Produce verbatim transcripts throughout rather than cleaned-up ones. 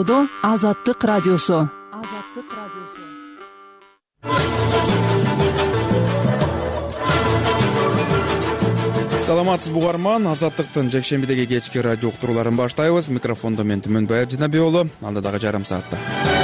Koşулууда Азаттык радиосу. Азаттык радиосу. Саламатсыз бугарман, Азаттыктын жекшембидеги кечки радио уктурууларын баштайбыз. Микрофондо мен Түмөнбаев Жинабекулу. Алдыдагы жарым саатта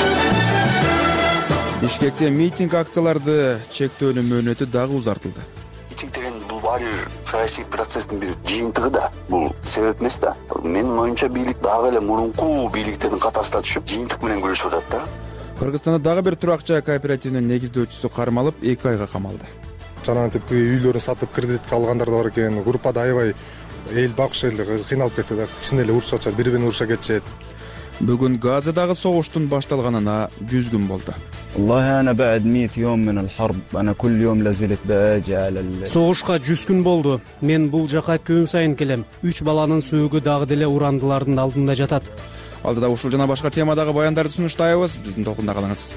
Бишкекте митинг акцияларды чектөөнүн мөөнөтү дагы узартылды. Митинг деген бул баары саясий процесстин бир жыйынтыгы да, бул себеп эмес да. Менин оюмча бийлик дагы эле мурунку бийликтердин катасына түшүп, жыйынтык менен күрөшүп атат да. Кыргызстанда дагы бир турак жай кооперативинин негиздөөчүсү кармалып, эки айга камалды. Жанагы типки үйлөрүн сатып кредитке алгандар да бар экен. Группада аябай эл багыш эл кыйналып кетти да. Чын эле урушуп атышат, бири-бирин уруша кетишет. Бүгүн Газадагы согуштун башталганына жүз күн болду. والله أنا بعد مئة يوم من الحرب أنا كل يوم لازلت باجي على ال... Согушка жүз күн болду. Мен бул жака күн сайын келем. үч баланын сөөгү дагы деле урандылардын алдында жатат. Алдыда ушул жана башка темадагы баяндарды сунуштайбыз. Биздин толкунда калыңыз.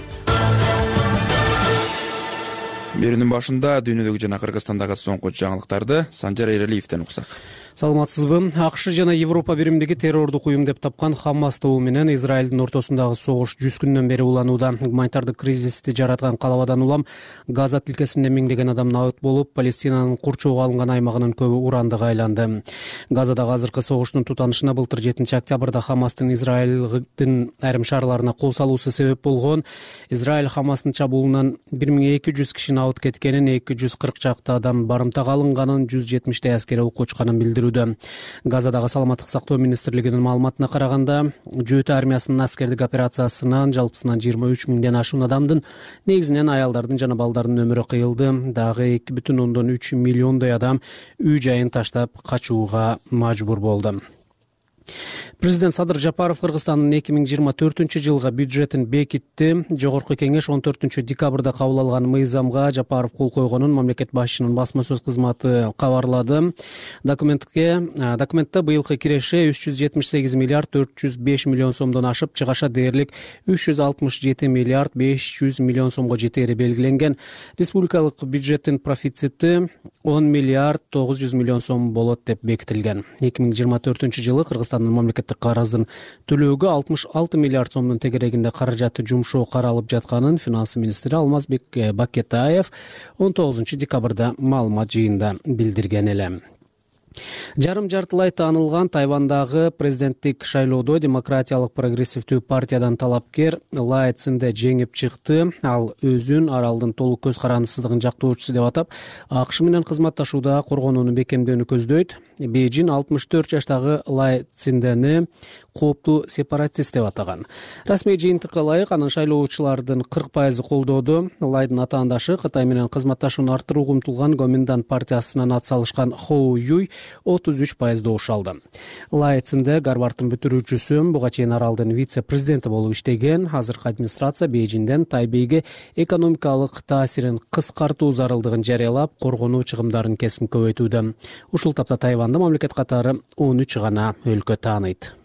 Берүүнүн башында дүйнөдөгү жана Кыргызстандагы соңку жаңылыктарды Санжар Эралиевден уксак. Саламатсызбы? АКШ жана Европа биримдиги террордук уюм деп тапкан Хамас тобу менен Израилдин ортосундагы согуш жүз күндөн бери уланууда. Гуманитардык кризисти жараткан калабадан улам Газа тилкесинде миңдеген адам набыт болуп, Палестинанын курчоого алынган аймагынын көбү урандыга айланды. Газадагы азыркы согуштун тутанышына былтыр жетинчи октябрда Хамастын Израилдин айрым шаарларына кол салуусу себеп болгон. Израиль Хамастын чабуулунан бир миң эки жүз киши набыт кеткенин, эки жүз кырк чакты адам барымтага алынганын, жүз жетимиштей аскери окуу чыкканын билдирди. Газадагы саламаттык сактоо министрлигинин маалыматына караганда, Жөөтө армиясынын аскердик операциясынан жалпысынан жыйырма үч миңден ашуун адамдын, негизинен аялдардын жана балдардын өмүрү кыйылды. Дагы эки бүтүн ондон үч миллиондой адам үй жайын таштап качууга мажбур болду. Президент Садыр Жапаров Кыргызстандын эки миң жыйырма төртүнчү жылга бюджетин бекитти. Жогорку кеңеш он төртүнчү декабрда кабыл алган мыйзамга Жапаров кол койгонун мамлекет башчынын басма сөз кызматы кабарлады. Документке документте быйылкы киреше үч жүз жетимиш сегиз миллиард төрт жүз беш миллион сомдон ашып, чыгаша дээрлик үч жүз алтымыш жети миллиард беш жүз миллион сомго жетери белгиленген. Республикалык бюджеттин профицити он миллиард тогуз жүз миллион сом болот деп бекитилген. эки миң жыйырма төртүнчү жылы Кыргызстандын мамлекеттик карызын төлөөгө алтымыш алты миллиард сомдун тегерегинде каражаты жумшоо каралып жатканын финанс министри Алмазбек Бакетаев он тогузунчу декабрда маалымат жыйында билдирген эле. Жарым жартылай таанылган Тайвандагы президенттик шайлоодо демократиялык прогрессивдүү партиядан талапкер Лай Цзинде жеңип чыкты. Ал өзүн аралдын толук көз карандысыздыгын жактоочусу деп атап, АКШ менен кызматташууда коргонууну бекемдөөнү көздөйт. Бейжин алтымыш төрт жаштагы Лай Цзиндени кооптуу сепаратист деп атаган. Расмий жыйынтыкка ылайык анын шайлоочулардын кырк пайызы колдоду. Лайдын атаандашы Кытай менен кызматташууну арттырууга умтулган Гоминдан партиясынан ат салышкан Хоу Юй отуз үч пайыз добуш алды. Лай Цзинде Гарвардтын бүтүрүүчүсү, буга чейин аралдын вице-президенти болуп иштеген. Азыркы администрация Бейжинден Тайбейге экономикалык таасирин кыскартуу зарылдыгын жарыялап, коргонуу чыгымдарын кесин көбөйтүүдө. Ушул тапта Тайванды мамлекет катары он үч гана өлкө тааныйт.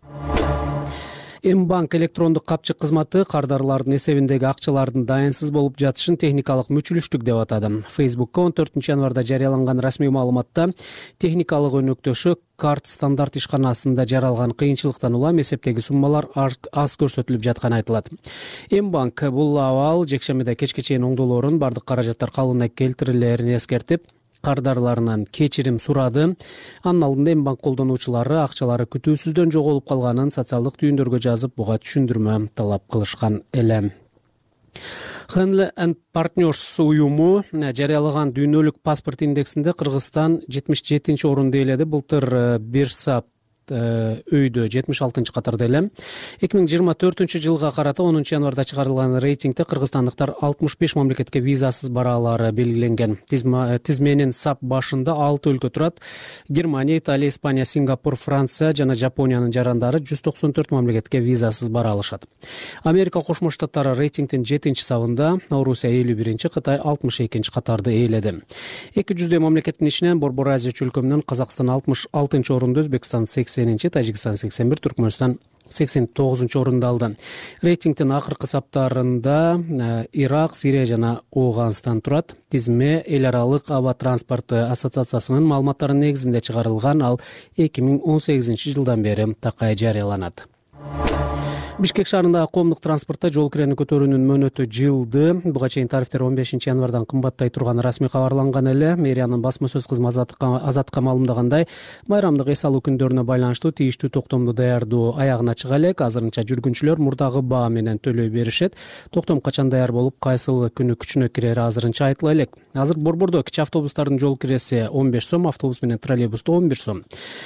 М-банк электрондук капчык кызматы кардарлардын эсебиндеги акчалардын дайынсыз болуп жатышын техникалык мүчүлүштүк деп атады. Фейсбукка он төртүнчү январда жарыяланган расмий маалыматта техникалык өнөктөшү карт стандарт ишканасында жаралган кыйынчылыктан улам эсептеги суммалар аз көрсөтүлүп жатканы айтылат. М-банк бул абал жекшембиде кечке чейин оңдолорун, бардык каражаттар калыбына келтирилерин эскертип, кардарларынан кечирим сурады. Анын алдында М-банк колдонуучулары акчалары күтүүсүздөн жоголуп калганын социалдык түйүндөргө жазып, буга түшүндүрмө талап кылышкан эле. Henley and Partners уюму жарыялаган дүйнөлүк паспорт индексинде Кыргызстан жетимиш жетинчи орунду ээледи. Былтыр бир сап өйдө жетимиш алтынчы катарда эле. эки миң жыйырма төртүнчү жылга карата онунчу январда чыгарылган рейтингде кыргызстандыктар алтымыш беш мамлекетке визасыз бараалары белгиленген. Тизменин сап башында алты өлкө турат. Германия, Италия, Испания, Сингапур, Франция жана Жапониянын жарандары жүз токсон төрт мамлекетке визасыз бара алышат. Америка Кошмо Штаттары рейтингдин жетинчи сабында, Орусия элүү биринчи, Кытай алтымыш экинчи катарды ээледи. эки жүздөй мамлекеттин ичинен Борбор Азия чөлкөмүнөн Казакстан алтымыш алтынчы орунду, Өзбекстан сексенинчи, Тажикстан сексен бир, Түркмөнстан сексен тогузунчу орунду алды. Рейтингдин акыркы саптарында Ирак, Сирия жана Ооганстан турат. Тизме эл аралык аба транспорты ассоциациясынын маалыматтарынын негизинде чыгарылган, ал эки миң он сегизинчи жылдан бери такай жарыяланат. Бишкек шаарындагы коомдук транспортто жол кирени көтөрүүнүн мөөнөтү жылды. Буга чейин тарифтер он бешинчи январдан кымбаттай турганы расмий кабарланган эле. Мэриянын басма сөз кызматы азаттыкка маалымдагандай, майрамдык эс алуу күндөрүнө байланыштуу тийиштүү токтомду даярдоо аягына чыга элек. Азырынча жүргүнчүлөр мурдагы баа менен төлөй беришет. Токтом качан даяр болуп, кайсыл күнү күчүнө кирери азырынча айтыла элек. Азыр Борбордо кичи автобустардын жол киреси он беш сом, автобус менен троллейбуста он бир сом.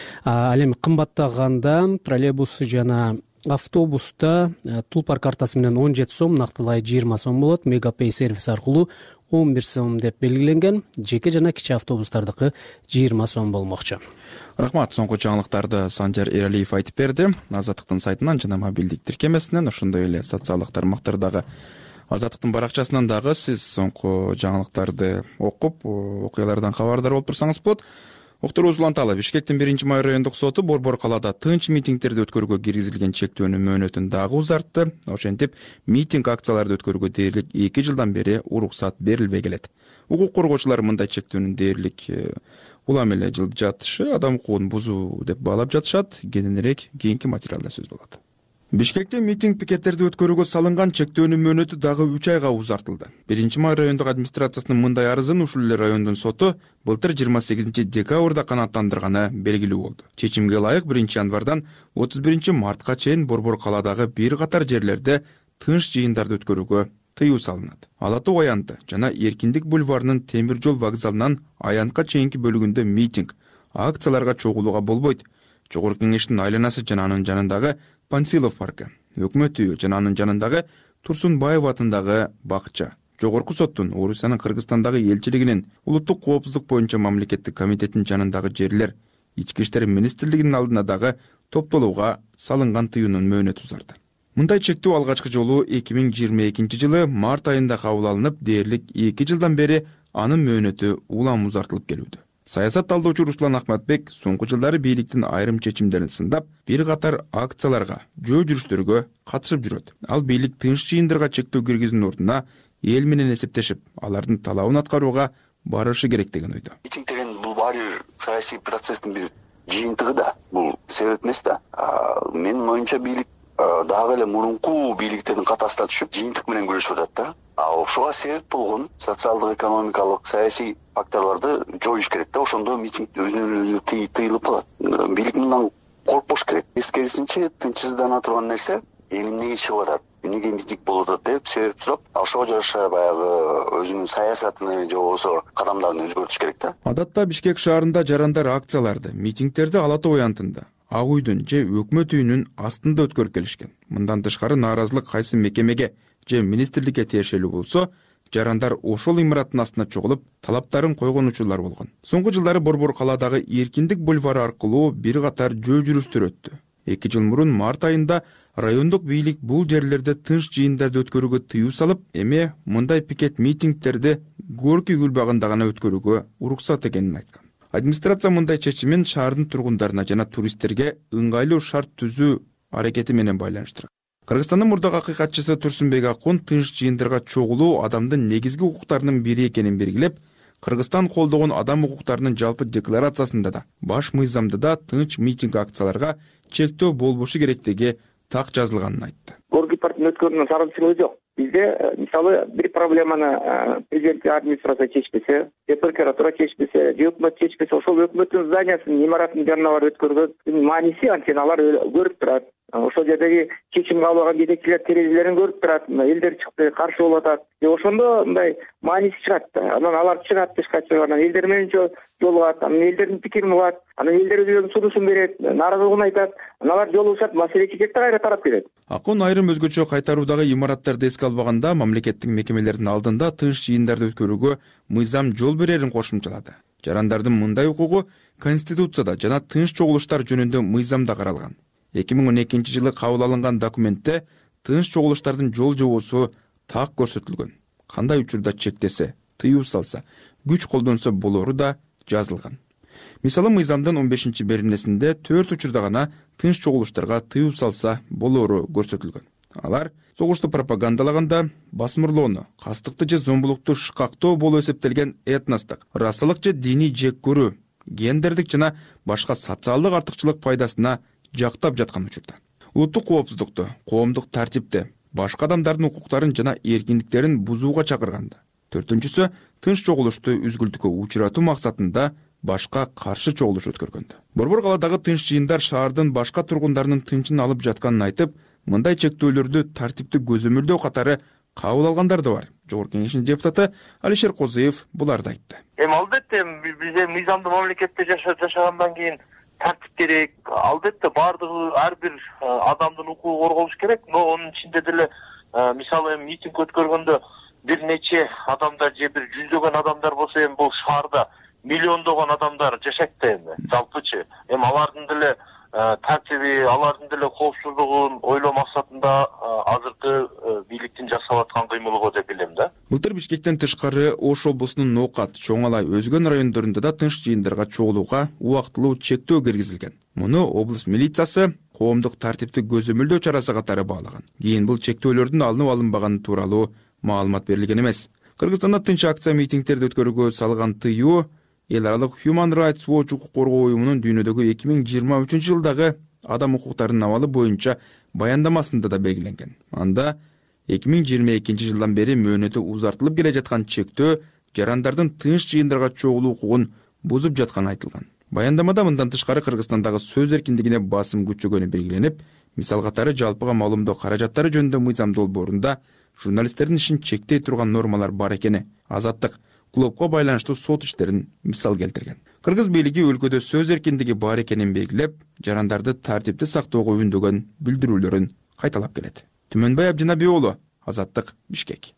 Ал эми кымбаттаганда троллейбус жана автобуста Тулпар картасы менен он жети сом, нактылай жыйырма сом болот. Мегапей сервис аркылуу он бир сом деп белгиленген. Жеке жана кичи автобустардыкы жыйырма сом болмокчу. Рахмат. Соңку жаңылыктарды Санжар Эралиев айтып берди. Азаттыктын сайтынан жана мобилдик тиркемесинен, ошондой эле социалдык тармактардагы Азаттыктын баракчасынан дагы сиз соңку жаңылыктарды окуп, окуялардан кабардар болуп турсаңыз болот. Октуруз уланталы. Бишкектин биринчи май райондук соту Борбор калаада тынч митингдерди өткөрүүгө киргизилген чектөөнүн мөөнөтүн дагы узартты. Ошентип, митинг акцияларды өткөрүүгө дээрлик эки жылдан бери уруксат берилбей келет. Укук коргоочулар мындай чектөөнүн дээрлик улам эле жылып жатышы адам укугун бузуу деп баалап жатышат. Кененирээк кийинки материалда сөз болот. Бишкекте митинг пикеттерди өткөрүүгө салынган чектөөнүн мөөнөтү дагы үч айга узартылды. биринчи май райондук администрациясынын мындай арызын ушул эле райондун соту былтыр жыйырма сегизинчи декабрда канааттандырганы белгилүү болду. Чечимге ылайык биринчи январдан отуз биринчи мартка чейин Борбор калаадагы бир катар жерлерде тынч жыйындарды өткөрүүгө тыюу салынат. Ала Тоо аянты жана Эркиндик бульварынын темир жол вокзалынан аянтка чейинки бөлүгүндө митинг, акцияларга чогулууга болбойт. Жогорку кеңештин айланасы жана анын жанындагы Панфилов паркы, өкмөт үйү жана анын жанындагы Турсунбаев атындагы бакча, Жогорку соттун Орусиянын Кыргызстандагы элчилигинин улуттук коопсуздук боюнча мамлекеттик комитеттин жанындагы жерлер, Ички иштер министрлигинин алдына дагы топтолууга салынган тыюунун мөөнөтү узарды. Мындай чектөө алгачкы жолу эки миң жыйырма экинчи жылы март айында кабыл алынып, дээрлик эки жылдан бери анын мөөнөтү улам узартылып келүүдө. Саясат талдоочу Руслан Ахматбек соңку жылдары бийликтин айрым чечимдерин сындап, бир катар акцияларга, жөө жүрүштөргө катышып жүрөт. Ал бийлик тынч жыйындарга чектөө киргизүүнүн ордуна эл менен эсептешип, алардын талабын аткарууга барышы керек деген ойдо. Митинг деген бул баары саясий процесстин бир жыйынтыгы да, бул себеп эмес да. Менин оюмча бийлик дагы эле мурунку бийликтердин катасына түшүп, жыйынтык менен күрөшүп атат да. Ошого себеп болгон социалдык, экономикалык, саясий факторлорду жоюш керек да. Ошондо митинг өзүнөн өзү тыйылып калат. Бийлик мындан коркпош керек. Эскерисинче, тынчсыздана турган нерсе эл эмнеге чыгып атат, эмнеге митинг болуп атат деп себеп сурап, ошого жараша баягы өзүнүн саясатын же болбосо кадамдарын өзгөртүш керек да. Адатта Бишкек шаарында жарандар акцияларды, митингдерди Ала Тоо аянтында, Ак үйдүн же өкмөт үйүнүн астында өткөрүп келишкен. Мындан тышкары нааразылык кайсы мекемеге же министрликке тиешелүү болсо, жарандар ошол имараттын астына чогулуп, талаптарын койгон учурлар болгон. Соңку жылдары Борбор калаадагы Эркиндик бульвары аркылуу бир катар жөө жүрүштөр өттү. эки жыл мурун март айында райондук бийлик бул жерлерде тынч жыйындарды өткөрүүгө тыюу салып, эми мындай пикет митингдерди Горький гүл багында гана өткөрүүгө уруксат экенин айткан. Администрация мындай чечимин шаардын тургундарына жана туристтерге ыңгайлуу шарт түзүү аракети менен байланыштырат. Кыргызстандын мурдагы акыйкатчысы Турсунбек Акун тынч жыйындарга чогулуу адамдын негизги укуктарынын бири экенин белгилеп, Кыргызстан колдогон адам укуктарынын жалпы декларациясында да, баш мыйзамда да тынч митинг акцияларга чектөө болбошу керектиги так жазылганын айтты. Горький парктын өткөрүүнүн сарылчылыгы жок. Бизде мисалы бир проблеманы президент администрация чечпесе, же прокуратура чечпесе, же өкмөт чечпесе, ошол өкмөттүн зданиясынын имараттын жанына барып өткөргөн мааниси анткени алар көрүп турат. Ошол жердеги чечим кабыл алган жетекчилер терезелерин көрүп турат, элдер чыкты, каршы болуп атат. Же ошондо мындай мааниси чыгат да. Анан алар чыгат тышка чыгып, анан элдер менен жолугат, анан элдердин пикирин угат, анан элдер өзүнүн сунушун берет, нааразылыгын айтат, анан алар жолугушат, маселе чечет да кайра тарап берет. Акун айрым өзгөчө кайтаруудагы имараттарды эске албаганда мамлекеттик мекемелердин алдында тынч жыйындарды өткөрүүгө мыйзам жол берерин кошумчалады. Жарандардын мындай укугу Конституцияда жана тынч чогулуштар жөнүндө мыйзамда каралган. эки миң он экинчи жылы кабыл алынган документте тынч чогулуштардын жол жобосу так көрсөтүлгөн. Кандай учурда чектесе, тыюу салса, күч колдонсо болору да жазылган. Мисалы мыйзамдын он бешинчи беренесинде төрт учурда гана тынч чогулуштарга тыюу салса болору көрсөтүлгөн. Алар согушту пропагандалаганда, басмырлоону, кастыкты же зомбулукту шыкактоо болуп эсептелген этностук, расалык же диний жек көрүү, гендердик жана башка социалдык артыкчылык пайдасына жактап жаткан учурда. улуттук коопсуздукту, коомдук тартипти, башка адамдардын укуктарын жана эркиндиктерин бузууга чакырганда. Төртүнчүсү тынч чогулушту үзгүлтүккө учуратуу максатында башка каршы чогулуш өткөргөндө. Борбор калаадагы тынч жыйындар шаардын башка тургундарынын тынчын алып жатканын айтып, мындай чектөөлөрдү тартипти көзөмөлдөө катары кабыл алгандар да бар. Жогорку Кеңештин депутаты Алишер Козыев буларды айтты. Эми албетте биз мыйзамдуу мамлекетте жашагандан кийин тартип керек. Албетте баардыгы ар бир адамдын укугу корголуш керек, но анын ичинде деле мисалы эми митинг өткөргөндө бир нече адамдар же бир жүздөгөн адамдар болсо, эми бул шаарда миллиондогон адамдар жашайт да эми жалпычы. Эми алардын деле тартиби, алардын деле коопсуздугун ойлоо максатында азыркы бийликтин жасап аткан кыймылы деп билем да. Былтыр Бишкектен тышкары Ош облусунун Ноокат, Чоң Алай, өзгөн райондорунда да тынч жыйындарга чогулууга убактылуу чектөө киргизилген. Муну облус милициясы коомдук тартипти көзөмөлдөө чарасы катары баалаган. Кийин бул чектөөлөрдүн алынып алынбаганы тууралуу маалымат берилген эмес. Кыргызстанда тынч акция митингтерди өткөрүүгө салган тыюу Эл аралык Human Rights Watch укук коргоо уюмунун дүйнөдөгү эки миң жыйырма үчүнчү жылдагы адам укуктарынын абалы боюнча баяндамасында да белгиленген. Анда эки миң жыйырма экинчи жылдан бери мөөнөтү узартылып келе жаткан чектөө жарандардын тынч жыйындарга чогулуу укугун бузуп жатканы айтылган. Баяндамада мындан тышкары Кыргызстандагы сөз эркиндигине басым күчөгөнү белгиленип, мисал катары жалпыга маалымдоо каражаттары жөнүндө мыйзам долбоорунда журналисттердин ишин чектей турган нормалар бар экени, азаттык, клубко байланыштуу сот иштерин мисал келтирген. Кыргыз бийлиги өлкөдө сөз эркиндиги бар экенин белгилеп, жарандарды тартипти сактоого үндөгөн билдирүүлөрүн кайталап келет. Түмөнбай Абдинаби уулу, Азаттык, Бишкек.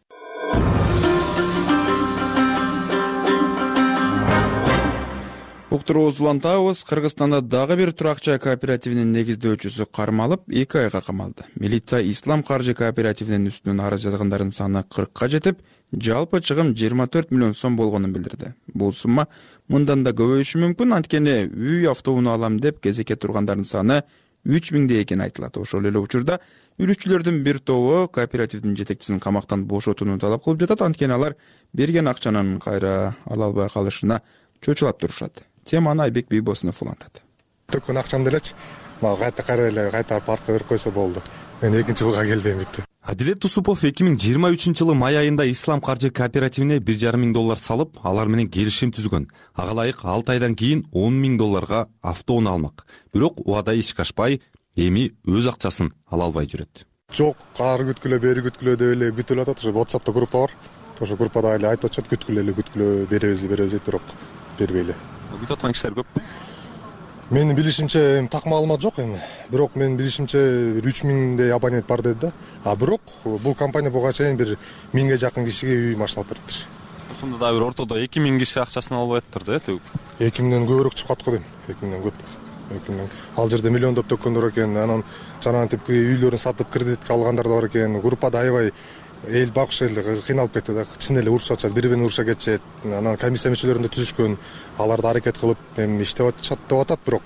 Уктуруубузду улантабыз. Кыргызстанда дагы бир турак-жай кооперативинин негиздөөчүсү кармалып, эки айга камалды. Милиция Ислам каржы кооперативинин үстүнөн арыз жазгандардын саны кыркка жетип, жалпы чыгым жыйырма төрт миллион сом болгонун билдирди. Бул сумма мындан да көбөйүшү мүмкүн, анткени үй автоунаа алам деп кезекке тургандардын саны үч миңде экени айтылат. Ошол эле учурда үлүччүлөрдүн бир тобу кооперативдин жетекчисин камактан бошотууну талап кылып жатат, анткени алар берген акчанын кайра ала албай калышына чочулап турушат. Теманы Айбек Бийбосунов улантат. Төккөн акчамды элечи мага кайта кайра эле кайтарып артка берип койсо болду. Мен экинчи буга келбейм бүтү. Адилет Тусупов эки миң жыйырма үчүнчү жылы май айында Ислам каржы кооперативине бир жарым миң доллар салып, алар менен келишим түзгөн. Ага ылайык алты айдан кийин он миң долларга автоунаа алмак. Бирок убада ишке ашпай, эми өз акчасын ала албай жүрөт. Жок, ары күткүлө, бери күткүлө деп эле күтүлүп атат. Ошо WhatsApp'та группа бар. Ошо группада эле айтып атышат, күткүлө эле, күткүлө, беребиз, беребиз дейт, бирок бербейли. Күтүп аткан кишилер көппү? Менин билишимче эми так маалымат жок эми. Бирок менин билишимче үч миңдей абонент бар деди да. А бирок бул компания буга чейин бир миңге жакын кишиге үй машина алып бериптир. Ошондо да бир ортодо эки миң киши акчасын алып атыптыр да, төгүп. эки миңден көбүрөөк чыкат го дейм. эки миңден көп. эки миң. Ал жерде миллиондоп төккөндөр экен. Анан жанагы типки үйлөрүн сатып кредитке алгандар да бар экен. Группада аябай эл багыш эл кыйналып кетти да. Чын эле урушуп атышат, бири-бирин уруша кетишет. Анан комиссия мүчөлөрүндө түзүшкөн, аларды аракет кылып эми иштеп атышат деп атат, бирок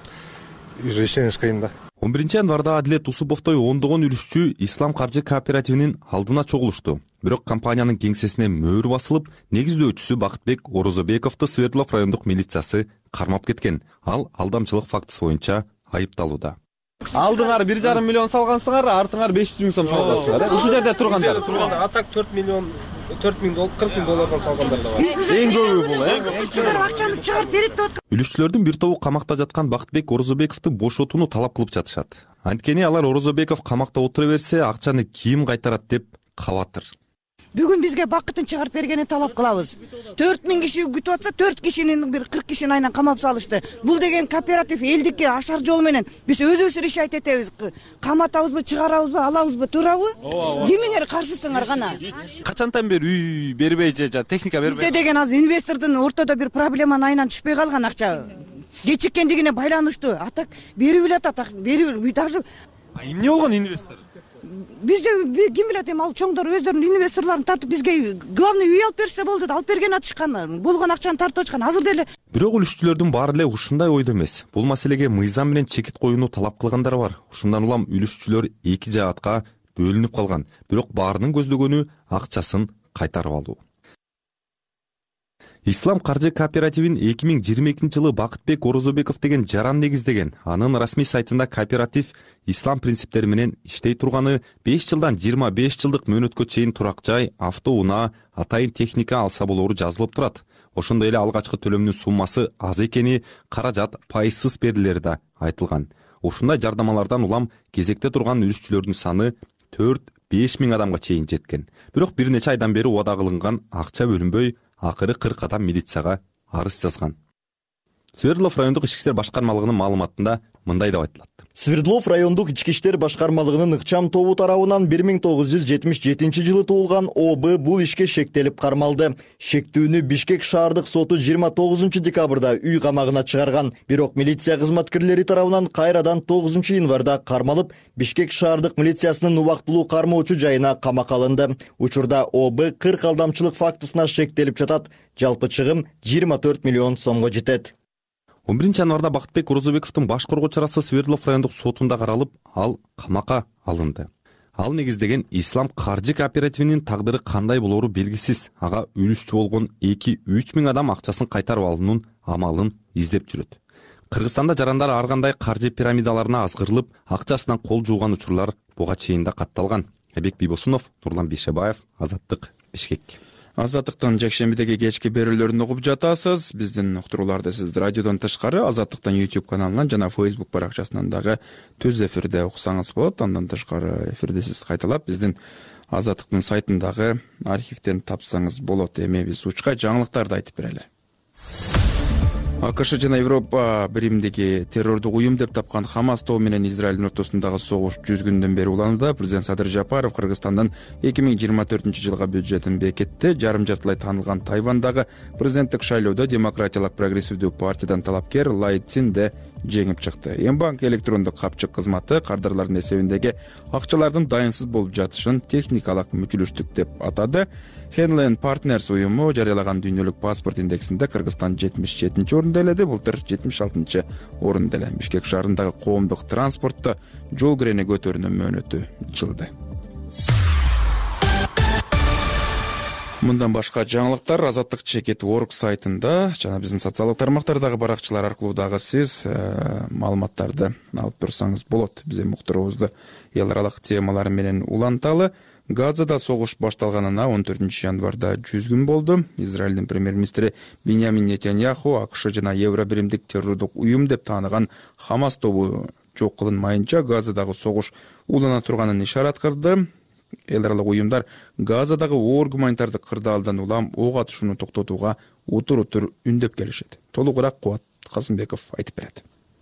уже ишениш кыйын да. он биринчи январда Адилет Тусуповтой ондогон үлүшчү Ислам каржы кооперативинин алдына чогулушту. Бирок компаниянын кеңсесине мөөр басылып, негиздөөчүсү Бакытбек Орозобековду Свердлов райондук милициясы кармап кеткен. Ал алдамчылык фактысы боюнча айыпталууда. Алдыңар бир жарым миллион салгансыңар, артыңар беш жүз миң сом салгансыңар. Ушул жерде тургандар. Атак төрт миллион, төрт миң доллар, кырк миң доллардан салгандар да бар. Эң көбү бул, э? Акчаны чыгарып берет деп аткан. Үлүшчүлөрдүн бир тобу камакта жаткан Бакытбек Орозобековду бошотууну талап кылып жатышат. Анткени алар Орозобеков камакта отура берсе, акчаны ким кайтарат деп кабатыр. Бүгүн бизге бакытын чыгарып бергенин талап кылабыз. төрт миң киши күтүп атса, төрт кишинин бир кырк кишини айынан камап салышты. Бул деген кооператив элдикке ашар жол менен биз өзүбүз решать этебиз. Каматабызбы, чыгарабызбы, алабызбы, туурабы? Кимиңер каршысыңар гана? Качантан бери үй бербей же техника бербей? Бизде деген азыр инвестордун ортодо бир проблеманын айынан түшпөй калган акча. Кечиккендигине байланыштуу. Атак берип эле атат, берип даже. Эмне болгон инвестор? Бизде ким билет эми ал чоңдор өздөрүнүн инвесторлорун тартып бизге главный үй алып берсе болду да, алып берген атышкан, болгон акчаны тартып атышкан. Азыр деле бирок үлүшчүлөрдүн баары эле ушундай ойдо эмес. Бул маселеге мыйзам менен чекит коюуну талап кылгандар бар. Ушундан улам үлүшчүлөр эки жаатка бөлүнүп калган. Бирок баарынын көздөгөнү акчасын кайтарып алуу. Ислам каржы кооперативин эки миң жыйырма экинчи жылы Бакытбек Орозобеков деген жаран негиздеген. Анын расмий сайтында кооператив ислам принциптери менен иштей турганы, беш жылдан жыйырма беш жылдык мөөнөткө чейин турак жай, автоунаа, атайын техника алса болору жазылып турат. Ошондой эле алгачкы төлөмдүн суммасы аз экени, каражат пайызсыз берилери да айтылган. Ушундай жардамалардан улам кезекте турган үлүшчүлөрдүн саны төрт беш миң адамга чейин жеткен. Бирок бир нече айдан бери убада кылынган акча бөлүнбөй, акыры кырк адам милицияга арыз жазган. Свердлов райондук ички иштер башкармалыгынын маалыматында мындай деп айтылат. Свердлов райондук ички иштер башкармалыгынын ыкчам тобу тарабынан бир миң тогуз жүз жетимиш жетинчи жылы туулган О Б бул ишке шектелип кармалды. Шектүүнү Бишкек шаардык соту жыйырма тогузунчу декабрда үй камагына чыгарган. Бирок милиция кызматкерлери тарабынан кайрадан тогузунчу январда кармалып, Бишкек шаардык милициясынын убактылуу кармоочу жайына камакка алынды. Учурда О Б кырк алдамчылык фактысына шектелип жатат. Жалпы чыгым жыйырма төрт миллион сомго жетет. он биринчи январда Бакытбек Орозобековдун баш коргоо чарасы Свердлов райондук сотунда каралып, ал камакка алынды. Ал негиздеген Ислам каржы кооперативинин тагдыры кандай болору белгисиз. Ага үлүшчү болгон эки үч миң адам акчасын кайтарып алуунун амалын издеп жүрөт. Кыргызстанда жарандар ар кандай каржы пирамидаларына азгырылып, акчасынан кол жууган учурлар буга чейин да катталган. Эбек Бийбосунов, Нурлан Бейшебаев, Азаттык, Бишкек. Азаттыктын жекшембидеги кечки берүүлөрүн угуп жатасыз. Биздин уктурууларды сиз радиодон тышкары Азаттыктын YouTube каналынан жана Facebook баракчасынан дагы түз эфирде уксаңыз болот. Андан тышкары эфирди сиз кайталап биздин Азаттыктын сайтындагы архивден тапсаңыз болот. Эми биз учка жаңылыктарды айтып берели. АКШ жана Европа биримдиги террордук уюм деп тапкан Хамас тобу менен Израилдин ортосундагы согуш жүз күндөн бери уланууда. Президент Садыр Жапаров Кыргызстандын эки миң жыйырма төртүнчү жылга бюджетин бекитти. Жарым жартылай таанылган Тайвандагы президенттик шайлоодо демократиялык прогрессивдүү партиядан талапкер Лай Цинде жеңип чыкты. Эмбанк электрондук капчык кызматы кардарлардын эсебиндеги акчалардын дайынсыз болуп жатышын техникалык мүчүлүштүк деп атады. Henland Partners уюму жарыялаган дүйнөлүк паспорт индексинде Кыргызстан жетимиш жетинчи орунда эледи, былтыр жетимиш алтынчы орунда эле. Бишкек шаарындагы коомдук транспортто жол кирене көтөрүүнүн мөөнөтү жылды. Мындан башка жаңылыктар Азаттык чекит орг сайтында жана биздин социалдык тармактардагы баракчалар аркылуу дагы сиз маалыматтарды алып турсаңыз болот. Биз уктуруубузду эл аралык темалар менен уланталы. Газада согуш башталганына он төртүнчү январда жүз күн болду. Израилдин премьер-министри Биньямин Нетаньяху АКШ жана Евро биримдик террордук уюм деп тааныган Хамас тобу жок кылынмайынча Газадагы согуш улана турганын ишарат кылды. Эл аралык уюмдар Газадагы оор гуманитардык кырдаалдан улам ок атышууну токтотууга утур-утур үндөп келишет. Толугураак Кубат Касымбеков айтып берет.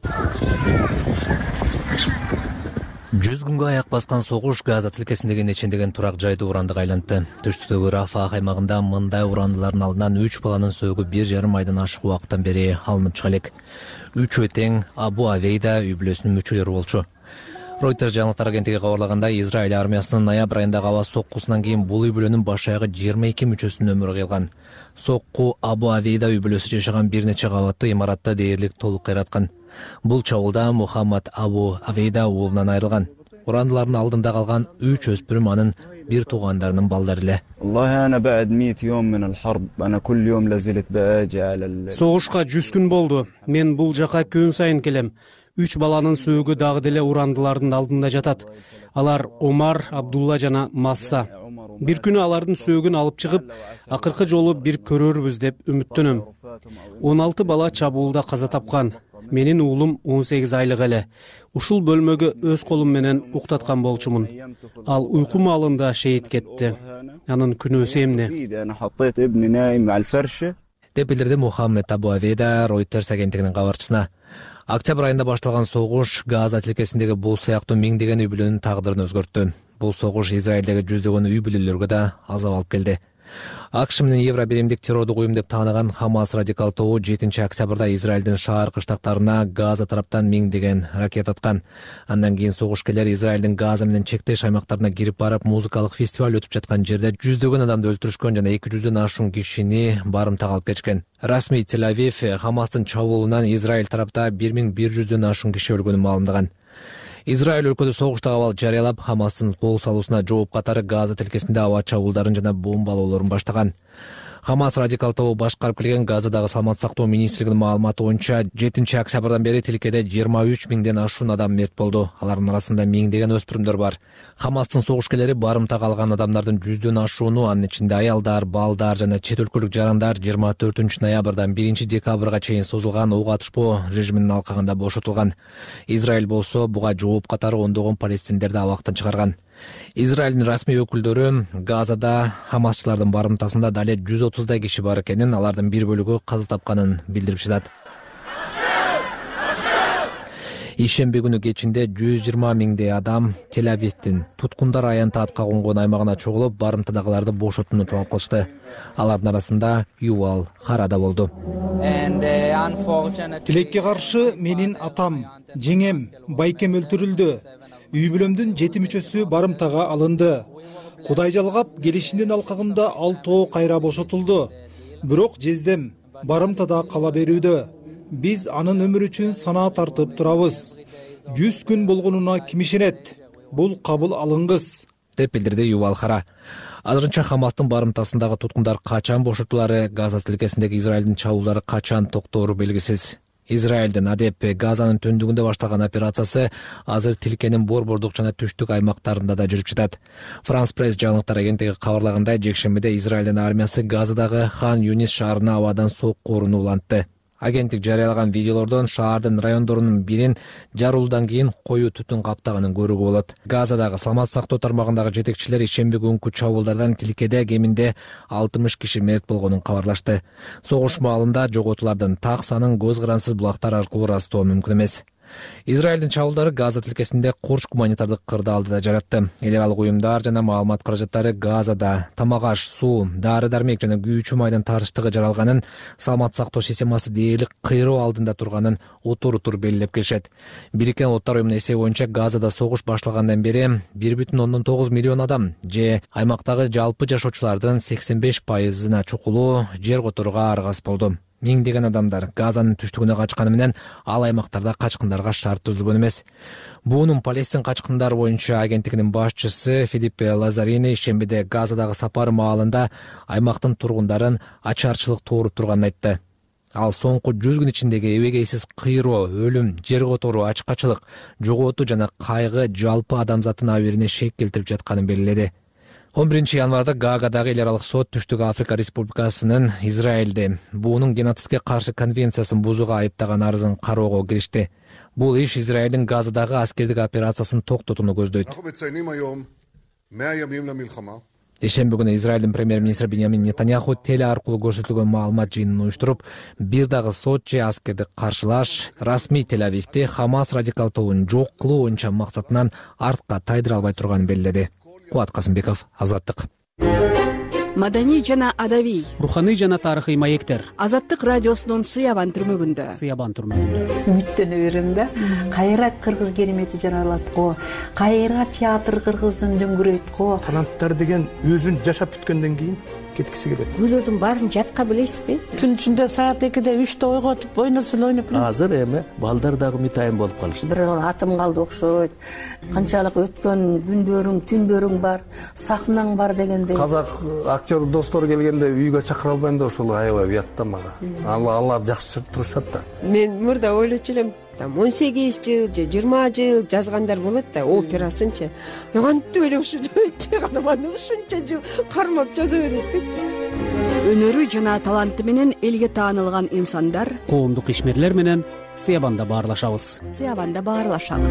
жүз күнгө аяк баскан согуш Газа тилкесиндеги нечендеген турак жайды урандыга айлантты. Түштүктөгү Рафах аймагында мындай урандылардын алдынан үч баланын сөөгү бир жарым айдан ашык убакыттан бери алынып чыга элек. Үчөө тең Абу Авейда үй бүлөсүнүн мүчөлөрү болчу. Reuters жаңылыктар агенттиги кабарлагандай, Израиль армиясынын ноябрь айындагы аба соккусунан кийин бул үй бүлөнүн баш аягы жыйырма эки мүчөсүнүн өмүрү кыйылган. Сокку Абу Авейда үй бүлөсү жашаган бир нече кабаттуу имаратты дээрлик толук кыйраткан. Бул чабуулда Мухаммад Абу Авейда уулунан айрылган. Урандылардын алдында калган үч өспүрүм анын бир туугандарынын балдары эле. Согушка жүз күн болду. Мен бул жака күн сайын келем. Үч баланын сөөгү дагы деле урандылардын алдында жатат. Алар Омар, Абдулла жана Масса. Бир күнү алардын сөөгүн алып чыгып, акыркы жолу бир көрөрбүз деп үмүттөнөм. он алты бала чабуулда каза тапкан. Менин уулум он сегиз айлык эле. Ушул бөлмөгө өз колум менен уктаткан болчумун. Ал уйку маалында шейит кетти. Анын күнөөсү эмне? Деп билдирди Мухаммед Абу Авейда Reuters агенттигинин кабарчысына. Октябрь айында башталган согуш Газа тилкесиндеги бул сыяктуу миңдеген үй бүлөнүн тагдырын өзгөрттү. Бул согуш Израилдеги жүздөгөн үй бүлөлөргө да азап алып келди. АКШ менен Евро биримдик террордук уюм деп тааныган Хамас радикал тобу жетинчи октябрда Израилдин шаар кыштактарына Газа тараптан миңдеген ракета аткан. Андан кийин согушкерлер Израилдин Газа менен чектеш аймактарына кирип барып, музыкалык фестиваль өтүп жаткан жерде жүздөгөн адамды өлтүрүшкөн жана эки жүздөн ашуун кишини барымтага алып кетишкен. Расмий Тель-Авив Хамастын чабуулунан Израиль тарапта бир миң бир жүздөн ашуун киши өлгөнүн маалымдаган. Израиль өлкөдө согуштагы абал жарыялап, Хамастын кол салуусуна жооп катары Газа тилкесинде аба чабуулдарын жана бомбалоолорун баштаган. Хамас радикал тобу башкарып келген Газадагы саламаттык сактоо министрлигинин маалыматы боюнча жетинчи октябрдан бери тилкеде жыйырма үч миңден ашуун адам мерт болду. Алардын арасында миңдеген өспүрүмдөр бар. Хамастын согушкерлери барымта калган адамдардын жүздөн ашууну, анын ичинде аялдар, балдар жана чет өлкөлүк жарандар жыйырма төртүнчү ноябрдан биринчи декабрга чейин созулган ок атышпоо режиминин алкагында бошотулган. Израиль болсо буга жооп катары ондогон палестиндерди абактан чыгарган. Израилдин расмий өкүлдөрү Газада хамасчылардын барымтасында дале жүз отуздай киши бар экенин, алардын бир бөлүгү каза тапканын билдирип жатат. Ишемби күнү кечинде жүз жыйырма миңдей адам Тель-Авивдин туткундар аянтаатка конгон аймагына чогулуп, барымтадагыларды бошотууну талап кылышты. Алардын арасында Ювал Харада болду. Тилекке каршы менин атам, жеңем, байкем өлтүрүлдү. Үй бүлөмдүн жети мүчөсү барымтага алынды. Кудай жалгап, келишимдин алкагында алтоо кайра бошотулду. Бирок жездем барымтада кала берүүдө. Биз анын өмүрү үчүн санаа тартып турабыз. жүз күн болгонуна ким ишенет? Бул кабыл алынгыз, деп билдирди Ювал Хара. Азырынча Хамастын барымтасындагы туткундар качан бошотулары, Газа тилкесиндеги Израилдин чабуулдары качан токтоору белгисиз. Израилдин Адеп Газанын түндүгүндө башталган операциясы азыр тилкенин борбордук жана түштүк аймактарында да жүрүп жатат. Франс пресс жаңылыктар агенттиги кабарлагандай, жекшембиде Израилдин армиясы Газадагы Хан Юнис шаарына абадан сокку урууну улантты. Агенттик жарыялаган видеолордон шаардын райондорунун бирин жарылуудан кийин коюу түтүн каптаганын көрүүгө болот. Газадагы саламаттык сактоо тармагындагы жетекчилер ишемби күнкү чабуулдардан тилкеде кеминде алтымыш киши мерт болгонун кабарлашты. Согуш маалында жоготуулардын так санын көз карансыз булактар аркылуу ырастоо мүмкүн эмес. Израилдин чабуулдары Газа тилкесинде курч гуманитардык кырдаалды да жаратты. Эл аралык уюмдар жана маалымат каражаттары Газада тамак-аш, суу, дары-дармек жана күйүүчү майдын тартыштыгы жаралганын, саламаттык сактоо системасы дээрлик кыйроо алдында турганын утур-утур белгилеп келишет. Бириккен Улуттар уюмунун эсеби боюнча Газада согуш башталгандан бери бир бүтүн ондон тогуз миллион адам же аймактагы жалпы жашоочулардын сексен беш пайызына чукулуу жер которууга аргасыз болду. Миңдеген адамдар Газанын түштүгүнө качканы менен ал аймактарда качкындарга шарт түзүлгөн эмес. Буунун Палестин качкындары боюнча агенттигинин башчысы Филиппе Лазарини ишембиде Газадагы сапары маалында аймактын тургундарын ачарчылык тууруп турганын айтты. Ал соңку жүз күн ичиндеги эбегейсиз кыйроо, өлүм, жер которуу, ачкачылык, жоготуу жана кайгы жалпы адамзаттын абийирине шек келтирип жатканын белгиледи. он биринчи январда Гаагадагы эл аралык сот Түштүк Африка Республикасынын Израилди буунун геноцидке каршы конвенциясын бузууга айыптаган арызын кароого киришти. Бул иш Израилдин Газадагы аскердик операциясын токтотууну көздөйт. Ишемби күнү Израилдин премьер-министри Биньямин Нетаньяху теле аркылуу көрсөтүлгөн маалымат жыйынын уюштуруп, бир дагы сот же аскердик каршылаш расмий Тель-Авивди Хамас радикал тобун жок кылуу боюнча максатынан артка тайдыра албай турганын белгиледи. Куат Касымбеков, Азаттык. Маданий жана адабий, руханий жана тарыхый маектер. Азаттык радиосунун Сыябан түрмөгүндө. Сыябан түрмөгүндө. Үмүттөнө берем да. Кайра кыргыз керемети жаралат го. Кайра театр кыргыздын дөңгүрөйт го. Таланттар деген өзүн жашап бүткөндөн кийин кеткиси келет. Күйлөрдүн баарын жатка билесизби? Түн ичинде саат экиде үчтө ойготуп ойносо ойноп. Азыр эми балдар дагы митайым болуп калышты. Бир атым калды окшойт. Канчалык өткөн күндөрүң, түндөрүң бар, сахнаң бар дегенде. Казак актер достор келгенде үйгө чакыра албайм да ошол аябай уят да мага. Алар жакшы турушат да. Мен мурда ойлочу элем, там он сегиз жыл же жыйырма жыл жазгандар болот да, операсынчы. Кантип эле ушунча канаманы ушунча жыл кармап жаза берет деп. Өнөрү жана таланты менен элге таанылган инсандар, коомдук ишмерлер менен Сыябанда баарлашабыз. Сыябанда баарлашабыз.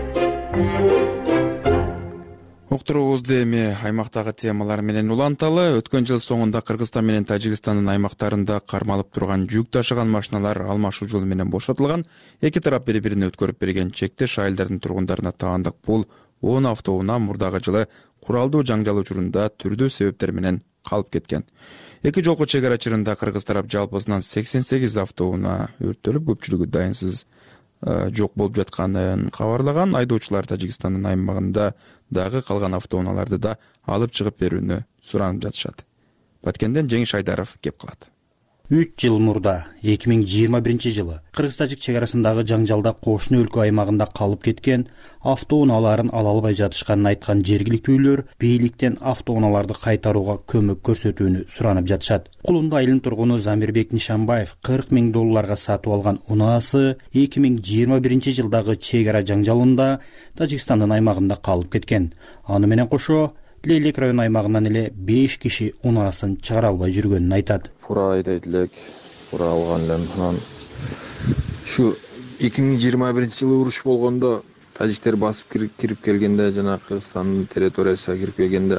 Уктуруубузду эми аймактагы темалар менен уланталы. Өткөн жыл соңунда Кыргызстан менен Тажикстандын аймактарында кармалып турган жүк ташыган машиналар алмашуу жолу менен бошотулган. Эки тарап бири-бирине өткөрүп берген чектеш айылдардын тургундарына таандык пул он автоунаа мурдагы жылы куралдуу жаңжал учурунда түрдүү себептер менен калып кеткен. Эки жолку чек ара чырында кыргыз тарап жалпысынан сексен сегиз автоунаа өрттөлүп, көпчүлүгү дайынсыз жок болуп жатканын кабарлаган. Айдоочулар Тажикстандын аймагында дагы калган автоунааларды да алып чыгып берүүнү суранып жатышат. Баткенден Жеңиш Айдаров кеп калат. үч жыл мурда эки миң жыйырма биринчи жылы кыргыз-тажик чек арасындагы жаңжалда кошуна өлкө аймагында калып кеткен автоунааларын ала албай жатышканын айткан жергиликтүүлөр бийликтен автоунааларды кайтарууга көмөк көрсөтүүнү суранып жатышат. Кулунду айылынын тургуну Замирбек Нишанбаев кырк миң долларга сатып алган унаасы эки миң жыйырма биринчи жылдагы чек ара жаңжалында Тажикстандын аймагында калып кеткен. Аны менен кошо Лейлек район аймагынан эле беш киши унаасын чыгара албай жүргөнүн айтат. Фура айдайт элек, фура алган элем. Анан ушу эки миң жыйырма биринчи жылы уруш болгондо тажиктер басып кирип келгенде, жана Кыргызстандын территориясына кирип келгенде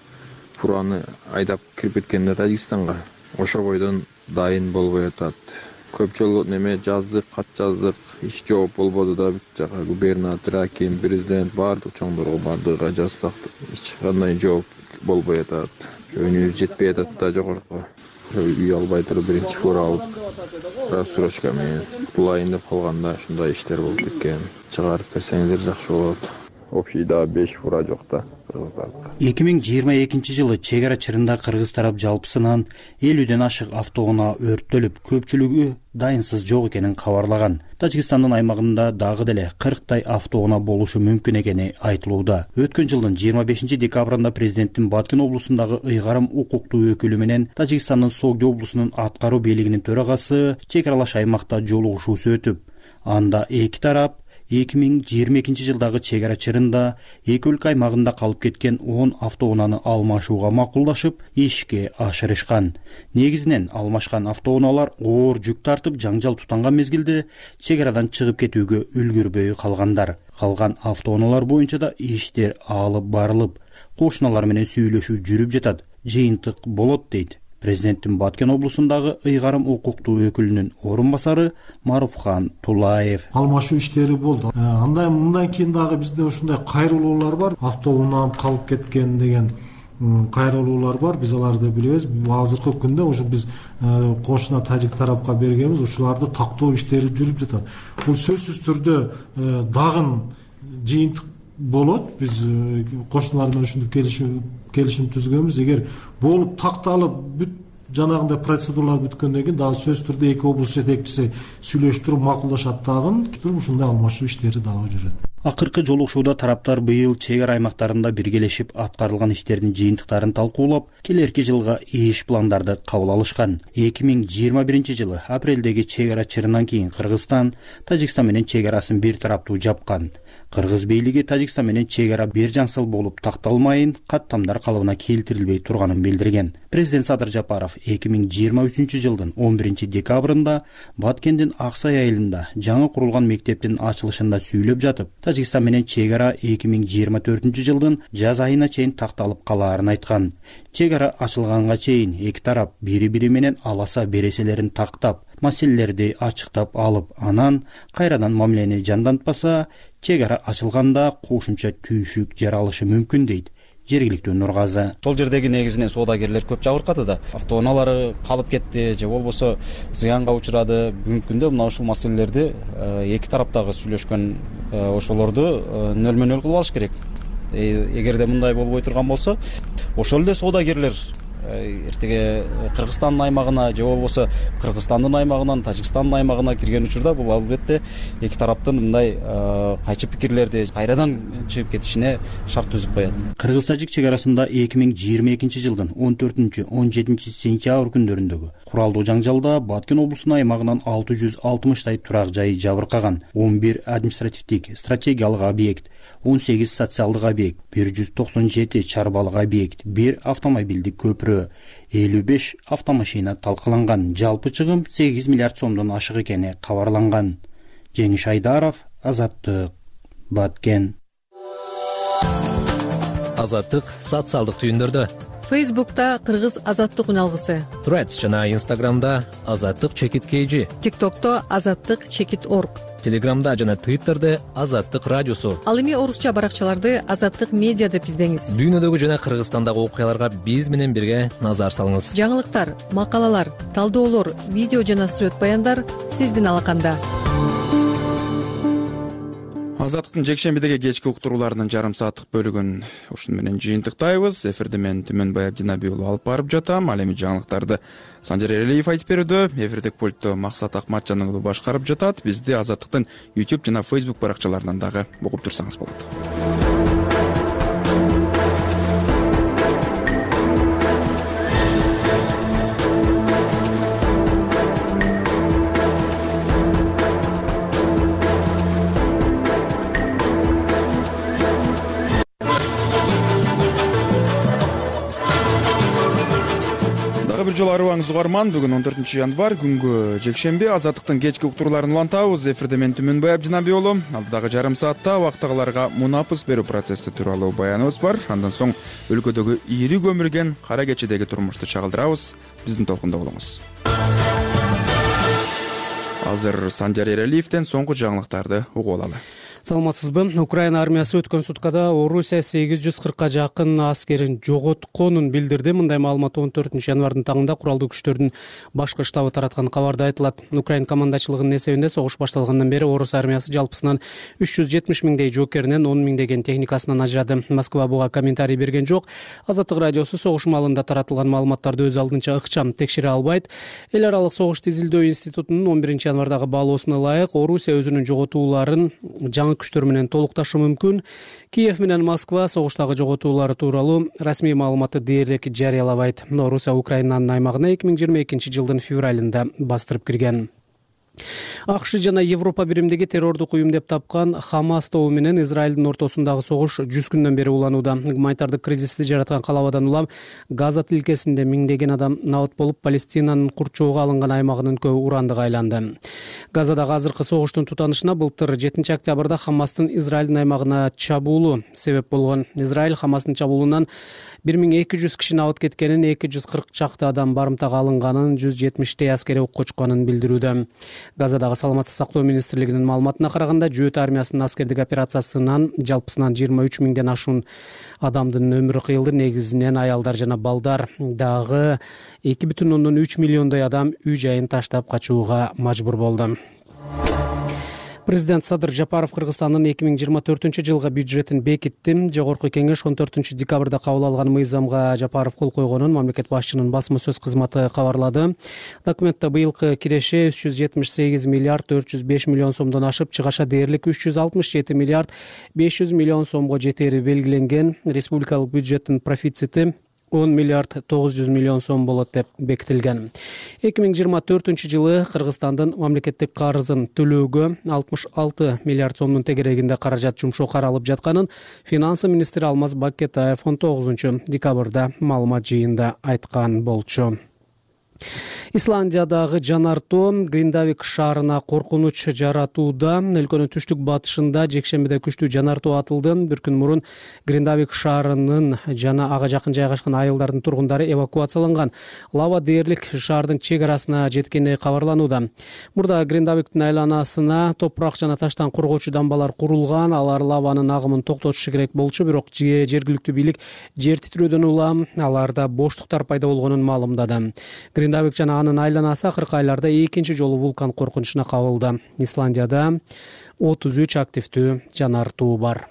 фураны айдап кирип кеткенде Тажикстанга ошо бойдон дайын болбой атат. Көп жолу неме жаздык, кат жаздык, эч жооп болбоду да. Бүт жака губернатор, аким, президент баардык чоңдорго баардыгына жазсак эч кандай жооп болбой атат. Өнүбүз жетпей атат да жогорку. Үй албай туруп биринчи фура алып, рассрочка менен кутулайын деп калганда ушундай иштер болуп кеткен. Чыгарып берсеңиздер жакшы болот. Общий да беш фура жок да кыргыздарда. эки миң жыйырма экинчи жылы чек ара чырында кыргыз тарап жалпысынан элүүдөн ашык автоунаа өрттөлүп, көпчүлүгү дайынсыз жок экенин кабарлаган. Тажикстандын аймагында дагы деле кырктай автоунаа болушу мүмкүн экени айтылууда. Өткөн жылдын жыйырма бешинчи декабрында президенттин Баткен облусундагы ыйгарым укуктуу өкүлү менен Тажикстандын Согди облусунун аткаруу бийлигинин төрагасы чек аралаш аймакта жолугушуусу өтүп, анда эки тарап эки миң жыйырма экинчи жылдагы чек ара чырында эки өлкө аймагында калып кеткен он автоунааны алмашууга макулдашып, ишке ашырышкан. Негизинен алмашкан автоунаалар оор жүк тартып, жаңжал тутанган мезгилде чек арадан чыгып кетүүгө үлгүрбөй калгандар. Калган автоунаалар боюнча да иштер алып барылып, кошуналар менен сүйлөшүү жүрүп жатат, жыйынтык болот дейт президенттин Баткен облусундагы ыйгарым укуктуу өкүлүнүн орун басары Маруфхан Тулаев. Алмашуу иштери болду. Андай мындан кийин дагы бизде ушундай кайрылуулар бар. Автоунаа калып кеткен деген кайрылуулар бар. Биз аларды билебиз. Азыркы күндө ушу биз кошуна тажик тарапка бергенбиз. Ушуларды тактоо иштери жүрүп жатат. Бул сөзсүз түрдө дагы жыйынтык болот. Биз кошуналар менен ушинтип келишим келишим түзгөнбүз. Эгер болуп такталып бүт жанагындай процедуралар бүткөндөн кийин дагы сөзсүз түрдө эки облус жетекчиси сүйлөштүрүп макулдашат дагы. Ушундай алмашуу иштери дагы жүрөт. Акыркы жолугушууда тараптар быйыл чек ара аймактарында биргелешип аткарылган иштердин жыйынтыктарын талкуулап, келерки жылга иш пландарды кабыл алышкан. эки миң жыйырма биринчи жылы апрелдеги чек ара чырынан кийин Кыргызстан Тажикстан менен чек арасын бир тараптуу жапкан. Кыргыз бийлиги Тажикстан менен чек ара бир жаңсыл болуп такталмайын, каттамдар калыбына келтирилбей турганын билдирген. Президент Садыр Жапаров эки миң жыйырма үчүнчү жылдын он биринчи декабрында Баткендин Аксай айылында жаңы курулган мектептин ачылышында сүйлөп жатып, Тажикстан менен чек ара эки миң жыйырма төртүнчү жылдын жаз айына чейин такталып калаарын айткан. Чек ара ачылганга чейин эки тарап бири-бири менен аласа береселерин тактап, маселелерди ачыктап алып, анан кайрадан мамилени жандантпаса, чек ара ачылганда кошумча түйшүк жаралышы мүмкүн дейт жергиликтүү Нургазы. Сол жердеги негизинен соодагерлер көп жабыркады да. Автоунаалары калып кетти же болбосо зыянга учурады. Бүгүнкү күндө мына ушул маселелерди эки тараптагы сүйлөшкөн ошолорду нөлмө-нөл кылып алыш керек. Эгерде мындай болбой турган болсо, ошол эле соодагерлер эртеге Кыргызстандын аймагына же болбосо Кыргызстандын аймагынан Тажикстандын аймагына кирген учурда бул албетте эки тараптын мындай кайчы пикирлерди кайрадан чыгып кетишине шарт түзүп коет. Кыргыз-тажик чек арасында эки миң жыйырма экинчи жылдын он төртүнчү он жетинчи сентябрь күндөрүндөгү куралдуу жаңжалда Баткен облусунун аймагынан алты жүз алтымыштай турак жай жабыркаган, он бир административдик стратегиялык объект, он сегиз социалдык объект, бир жүз токсон жети чарбалык объект, бир автомобилдик көпүрө, элүү беш автомашина талкаланган. Жалпы чыгым сегиз миллиард сомдон ашык экени кабарланган. Жеңиш Айдаров, Азаттык, Баткен. Азаттык социалдык түйүндөрдө. Фейсбукта Кыргыз Азаттык үналгысы. Threads жана Инстаграмда Азаттык чекит kg. ТикТокто Азаттык чекит орг. Телеграмда жана Твиттерде Азаттык радиосу. Ал эми орусча баракчаларды Азаттык медиа деп издеңиз. Дүйнөдөгү жана Кыргызстандагы окуяларга биз менен бирге назар салыңыз. Жаңылыктар, макалалар, талдоолор, видео жана сүрөт баяндар сиздин алаканда. Азаттыктын жекшембидеги кечки уктурууларынын жарым сааттык бөлүгүн ушуну менен жыйынтыктайбыз. Эфирде мен Түмөнбай Абдинабий уулу алып барып жатам. Ал эми жаңылыктарды Санжар Эралиев айтып берүүдө. Эфирдик пультту Максат Акматжан уулу башкарып жатат. Бизди Азаттыктын YouTube жана Facebook баракчаларынан дагы угуп турсаңыз болот. Бир жолу арыбаңыз угарман. Бүгүн он төртүнчү январь, күнгө жекшемби. Азаттыктын кечки уктурууларын улантабыз. Эфирде мен Түмөнбай Абдинабий уулу. Алдыдагы жарым саатта убактагыларга мунапыс берүү процесси тууралуу баяныбыз бар. Андан соң өлкөдөгү ири көмүрген кара кечедеги турмушту чагылдырабыз. Биздин толкунда болуңуз. Азыр Санжар Эралиевден соңку жаңылыктарды угуп алалы. Саламатсызбы? Украина армиясы өткөн суткада Орусия сегиз жүз кыркка жакын аскерин жоготконун билдирди. Мындай маалымат он төртүнчү январдын таңында куралдуу күчтөрдүн башкы штабы тараткан кабарда айтылат. Украин командачылыгынын эсебинде согуш башталгандан бери Орус армиясы жалпысынан үч жүз жетимиш миңдей жоокеринен он миңдеген техникасынан ажырады. Москва буга комментарий берген жок. Азаттык радиосу согуш маалында таратылган маалыматтарды өз алдынча ыкчам текшере албайт. Эл аралык согуш тизилдөө институтунун он биринчи январдагы баалоосуна ылайык Орусия өзүнүн жоготууларын жаңы күчтөр менен толукташы мүмкүн. Киев менен Москва согуштагы жоготуулары тууралуу расмий маалыматты дээрлик жарыялабайт. Орусия Украинанын аймагына эки миң жыйырма экинчи жылдын февралында бастырып кирген. АКШ жана Европа биримдиги террордук уюм деп тапкан Хамас тобу менен Израилдин ортосундагы согуш жүз күндөн бери уланууда. Гуманитардык кризисти жараткан калабадан улам Газа тилкесинде миңдеген адам набыт болуп, Палестинанын курчоого алынган аймагынын көбү урандыга айланды. Газадагы азыркы согуштун тутанышына былтыр жетинчи октябрда Хамастын Израилдин аймагына чабуулу себеп болгон. Израиль Хамастын чабуулунан бир миң эки жүз киши набыт кеткенин, эки жүз кырк чакты адам барымтага алынганын, жүз жетимиштей аскери ок кочконун билдирүүдө. Газадагы саламаттык сактоо министрлигинин маалыматына караганда, Жөөт армиясынын аскердик операциясынан жалпысынан жыйырма үч миңден ашуун адамдын өмүрү кыйылды. Негизинен аялдар жана балдар. Дагы эки бүтүн ондон үч миллиондой адам үй жайын таштап качууга мажбур болду. Президент Садыр Жапаров Кыргызстандын эки миң жыйырма төртүнчү жылга бюджетин бекитти. Жогорку кеңеш он төртүнчү декабрда кабыл алган мыйзамга Жапаров кол койгонун мамлекет башчынын басма сөз кызматы кабарлады. Документте быйылкы киреше үч жүз жетимиш сегиз миллиард төрт жүз беш миллион сомдон ашып, чыгаша дээрлик үч жүз алтымыш жети миллиард беш жүз миллион сомго жетери белгиленген. Республикалык бюджеттин профицити он миллиард тогуз жүз миллион сом болот деп бекитилген. эки миң жыйырма төртүнчү жылы Кыргызстандын мамлекеттик карызын төлөөгө алтымыш алты миллиард сомдун тегерегинде каражат жумшоо каралып жатканын финансы министри Алмаз Бакетаев он тогузунчу декабрда маалымат жыйында айткан болчу. Исландиядагы жанартоо Гриндавик шаарына коркунуч жаратууда. Өлкөнүн түштүк батышында жекшембиде күчтүү жанартоо атылды. Бир күн мурун Гриндавик шаарынын жана ага жакын жайгашкан айылдардын тургундары эвакуацияланган. Лава дээрлик шаардын чек арасына жеткени кабарланууда. Мурда Гриндавиктин айланасына топурак жана таштан коргоочу дамбалар курулган. Алар лаванын агымын токтотушу керек болчу, бирок жергиликтүү бийлик жер титирөөдөн улам аларда боштуктар пайда болгонун маалымдады. Гриндавик жана анын айланасы акыркы айларда экинчи жолу вулкан коркунучуна кабылды. Исландияда отуз үч активдүү жанартуу бар.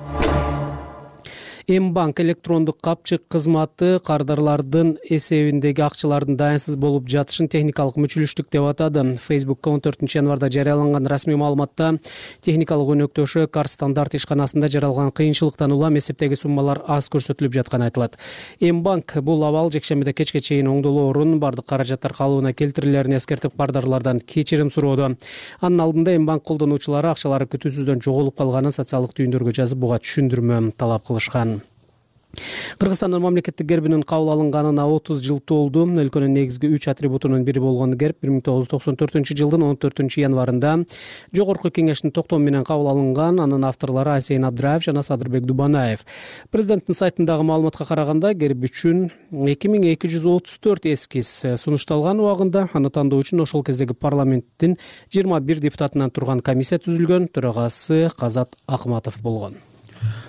М-банк электрондук капчык кызматы кардарлардын эсебиндеги акчалардын дайынсыз болуп жатышын техникалык мүчүлүштүк деп атады. Фейсбукка он төртүнчү январда жарыяланган расмий маалыматта техникалык өнөктөшү Кар стандарт ишканасында жаралган кыйынчылыктан улам эсептеги суммалар аз көрсөтүлүп жатканы айтылат. М-банк бул абал жекшембиде кечке чейин оңдолоорун, бардык каражаттар калыбына келтирилерин эскертип, кардарлардан кечирим суроодо. Анын алдында М-банк колдонуучулары акчалары күтүүсүздөн жоголуп калганын социалдык түйүндөргө жазып, буга түшүндүрмө талап кылышкан. Кыргызстандын мамлекеттик гербинин кабыл алынганына отуз жыл толду. Өлкөнүн негизги үч атрибутунун бири болгон герб бир миң тогуз жүз токсон төртүнчү жылдын он төртүнчү январында Жогорку кеңештин токтому менен кабыл алынган. Анын авторлору Асейн Абдраев жана Садырбек Дубанаев. Президенттин сайтындагы маалыматка караганда, герб үчүн эки миң эки жүз отуз төрт эскиз сунушталган. Убагында аны тандоо үчүн ошол кездеги парламенттин жыйырма бир депутатынан турган комиссия түзүлгөн. Төрагасы Казат Акматов болгон.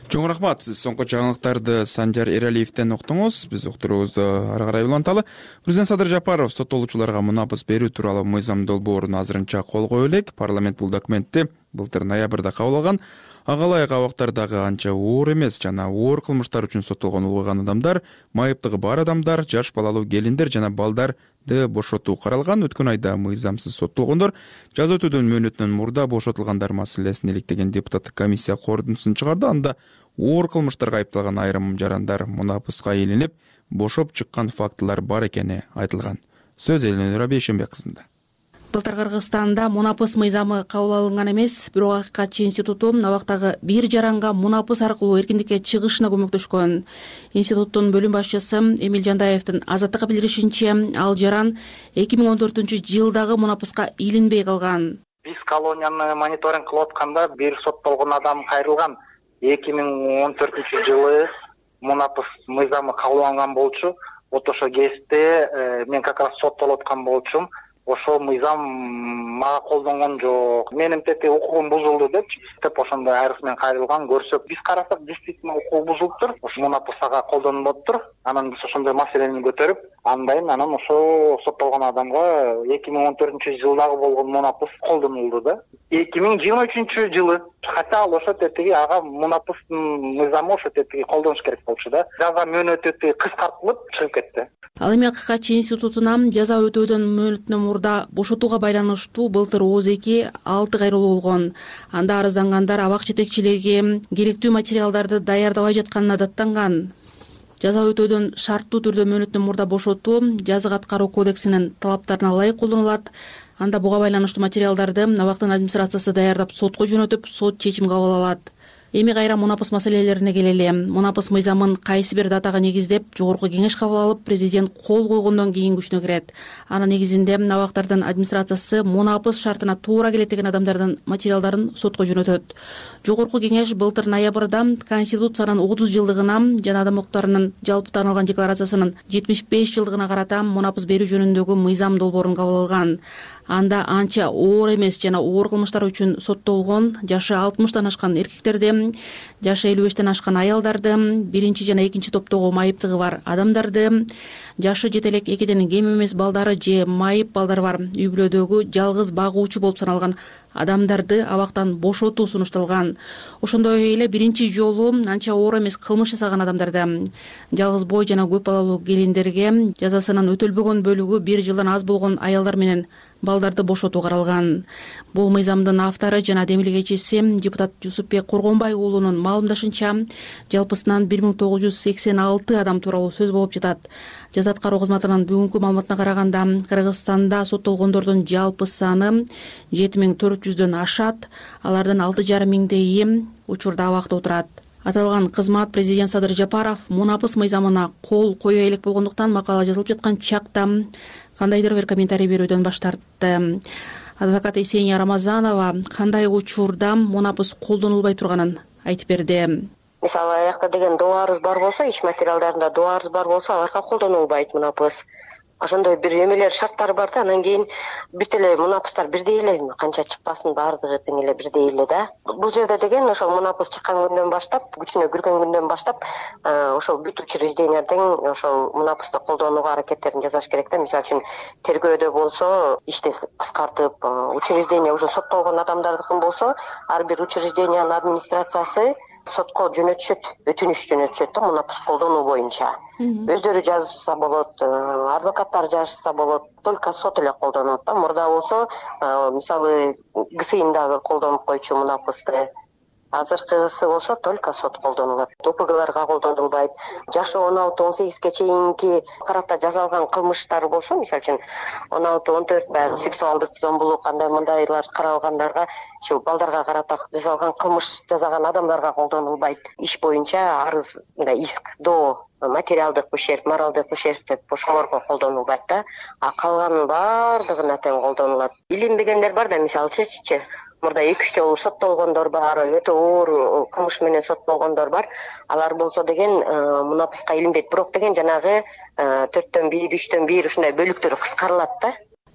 Чоң рахмат. Сиз соңку жаңылыктарды Санжар Эралиевден уктуңуз. Биз уктуруубузду ары карай уланталы. Президент Садыр Жапаров соттолуучуларга мунапыс берүү тууралуу мыйзам долбоорун азырынча кол кое элек. Парламент бул документти былтыр ноябрда кабыл алган. Ага ылайык абактардагы анча оор эмес жана оор кылмыштар үчүн соттолгон улгуйган адамдар, майыптыгы бар адамдар, жаш балалуу келиндер жана балдарды бошотуу каралган. Өткөн айда мыйзамсыз соттолгондор жаза өтөөдөн мөөнөтүнөн мурда бошотулгандар маселесин иликтеген депутаттык комиссия корутундусун чыгарды. Анда оор кылмыштарга айыпталган айрым жарандар мунапыска ээленип бошоп чыккан фактылар бар экени айтылган. Сөз Элнура Бейшенбек кызында. Былтыр Кыргызстанда мунапыс мыйзамы кабыл алынган эмес, бирок Акыйкатчы институту абактагы бир жаранга мунапыс аркылуу эркиндикке чыгышына көмөктөшкөн. Институттун бөлүм башчысы Эмил Жандаевдин Азаттыкка билдиришинче, ал жаран эки миң он төртүнчү жылдагы мунапыска илинбей калган. Биз колонияны мониторинг кылып атканда бир соттолгон адам кайрылган. эки миң он төртүнчү жылы мунапыс мыйзамы кабыл алынган болчу. Вот ошо кезде мен как раз соттолуп аткан болчумун. Ошол мыйзам мага колдонгон жок. Менин тети укугум бузулду деп, деп ошондой айрыс менен кайрылган көрсөк, биз карасак, действительно укук бузулуптур. Ошо мунапысага колдонулуптур. Анан биз ошондой маселени көтөрүп, андайын анан ошо соттолгон адамга эки миң он төртүнчү жылдагы болгон мунапыс колдонулду да. эки миң жыйырма үчүнчү жылы, хотя ал ошо тетиги ага мунапыстын мыйзамы ошо тетиги колдонуш керек болчу да. Жаза мөөнөтү кыскартылып чыгып кетти. Ал эми Акыйкатчы институтуна жаза өтөөдөн мөөнөтүнөн мурда бошотууга байланыштуу былтыр ооз эки алты кайрылуу болгон. Анда арыздангандар абак жетекчилиги керектүү материалдарды даярдабай жатканына даттанган. Жаза өтөөдөн шарттуу түрдө мөөнөтүнөн мурда бошотуу жазык аткаруу кодексинин талаптарына ылайык колдонулат. Анда буга байланыштуу материалдарды абактын администрациясы даярдап сотко жөнөтүп, сот чечим кабыл алат. Эми кайра мунапыс маселелерине келели. Мунапыс мыйзамын кайсы бир датага негиздеп жогорку кеңеш кабыл алып, президент кол койгондон кийин күчүнө кирет. Анын негизинде абактардын администрациясы мунапыс шартына туура келет деген адамдардын материалдарын сотко жөнөтөт. Жогорку кеңеш былтыр ноябрда Конституциянын отуз жылдыгына жана адам укуктарынын жалпы таанылган декларациясынын жетимиш беш жылдыгына карата мунапыс берүү жөнүндөгү мыйзам долбоорун кабыл алган. Анда анча оор эмес жана оор кылмыштар үчүн соттолгон жашы алтымыштан ашкан эркектерди, жашы элүү бештен ашкан аялдарды, биринчи жана экинчи топтогу майыптыгы бар адамдарды, жашы жете элек экиден кем эмес балдары же майып балдары бар үй бүлөдөгү жалгыз багуучу болуп саналган адамдарды абактан бошотуу сунушталган. Ошондой эле биринчи жолу анча оор эмес кылмыш жасаган адамдарды, жалгыз бой жана көп балалуу келиндерге жазасынын өтөлбөгөн бөлүгү бир жылдан аз болгон аялдар менен балдарды бошотуу каралган. Бул мыйзамдын автору жана демилгечиси депутат Жусупбек Коргонбай уулунун маалымдашынча, жалпысынан бир миң тогуз жүз сексен алты адам тууралуу сөз болуп жатат. Жаза аткаруу кызматынын бүгүнкү маалыматына караганда, Кыргызстанда соттолгондордун жалпы саны жети миң төрт жүздөн ашат. Алардын алты жарым миңдейи учурда абакта отурат. Аталган кызмат президент Садыр Жапаров мунапыс мыйзамына кол кое элек болгондуктан макала жазылып жаткан чакта кандайдыр бир комментарий берүүдөн баш тартты. Адвокат Есения Рамазанова кандай учурда мунапыс колдонулбай турганын айтып берди. Мисалы, аякта деген доо арыз бар болсо, иш материалдарында доо арыз бар болсо, аларга колдонулбайт мунапыс. Ошондой бир эмелер шарттары бар да, анан кийин бүт эле мунапыстар бирдей эле, канча чыкпасын баардыгы тең эле бирдей эле да. Бул жерде деген ошол мунапыс чыккан күндөн баштап, күчүнө кирген күндөн баштап, ошол бүт учреждения тең ошол мунапысты колдонууга аракеттерин жасаш керек да. Мисалы үчүн тергөөдө болсо, ишти кыскартып, учреждение уже соттолгон адамдардыкын болсо, ар бир учреждениянын администрациясы сотко жөнөтүшөт, өтүнүш жөнөтүшөт да мунапыс колдонуу боюнча. Өздөрү жазса болот, адвокаттар жазса болот, только сот эле колдонот да. Мурда болсо, мисалы, ГСИН дагы колдонуп койчу мунапысты. Азыркысы болсо только сот колдонулат. ОПГларга колдонулбайт. Жашы он алты он сегизге чейинки карата жазалган кылмыштар болсо, мисалы үчүн он алты он төрт баягы сексуалдык зомбулук кандай мындайлар каралгандарга, ушул балдарга карата жазалган кылмыш жасаган адамдарга колдонулбайт. Иш боюнча арыз, мындай иск, доо, материалдык ущерб, моралдык ущерб деп ошолорго колдонулбайт да. А калганын баардыгына тең колдонулат. Илинбегендер бар да, мисалчы, мурда эки үч жолу соттолгондор бар, өтө оор кылмыш менен соттолгондор бар. Алар болсо деген мунапыска илинбейт. Бирок деген жанагы төрттөн бир, үчтөн бир ушундай бөлүктөр кыскарылат да.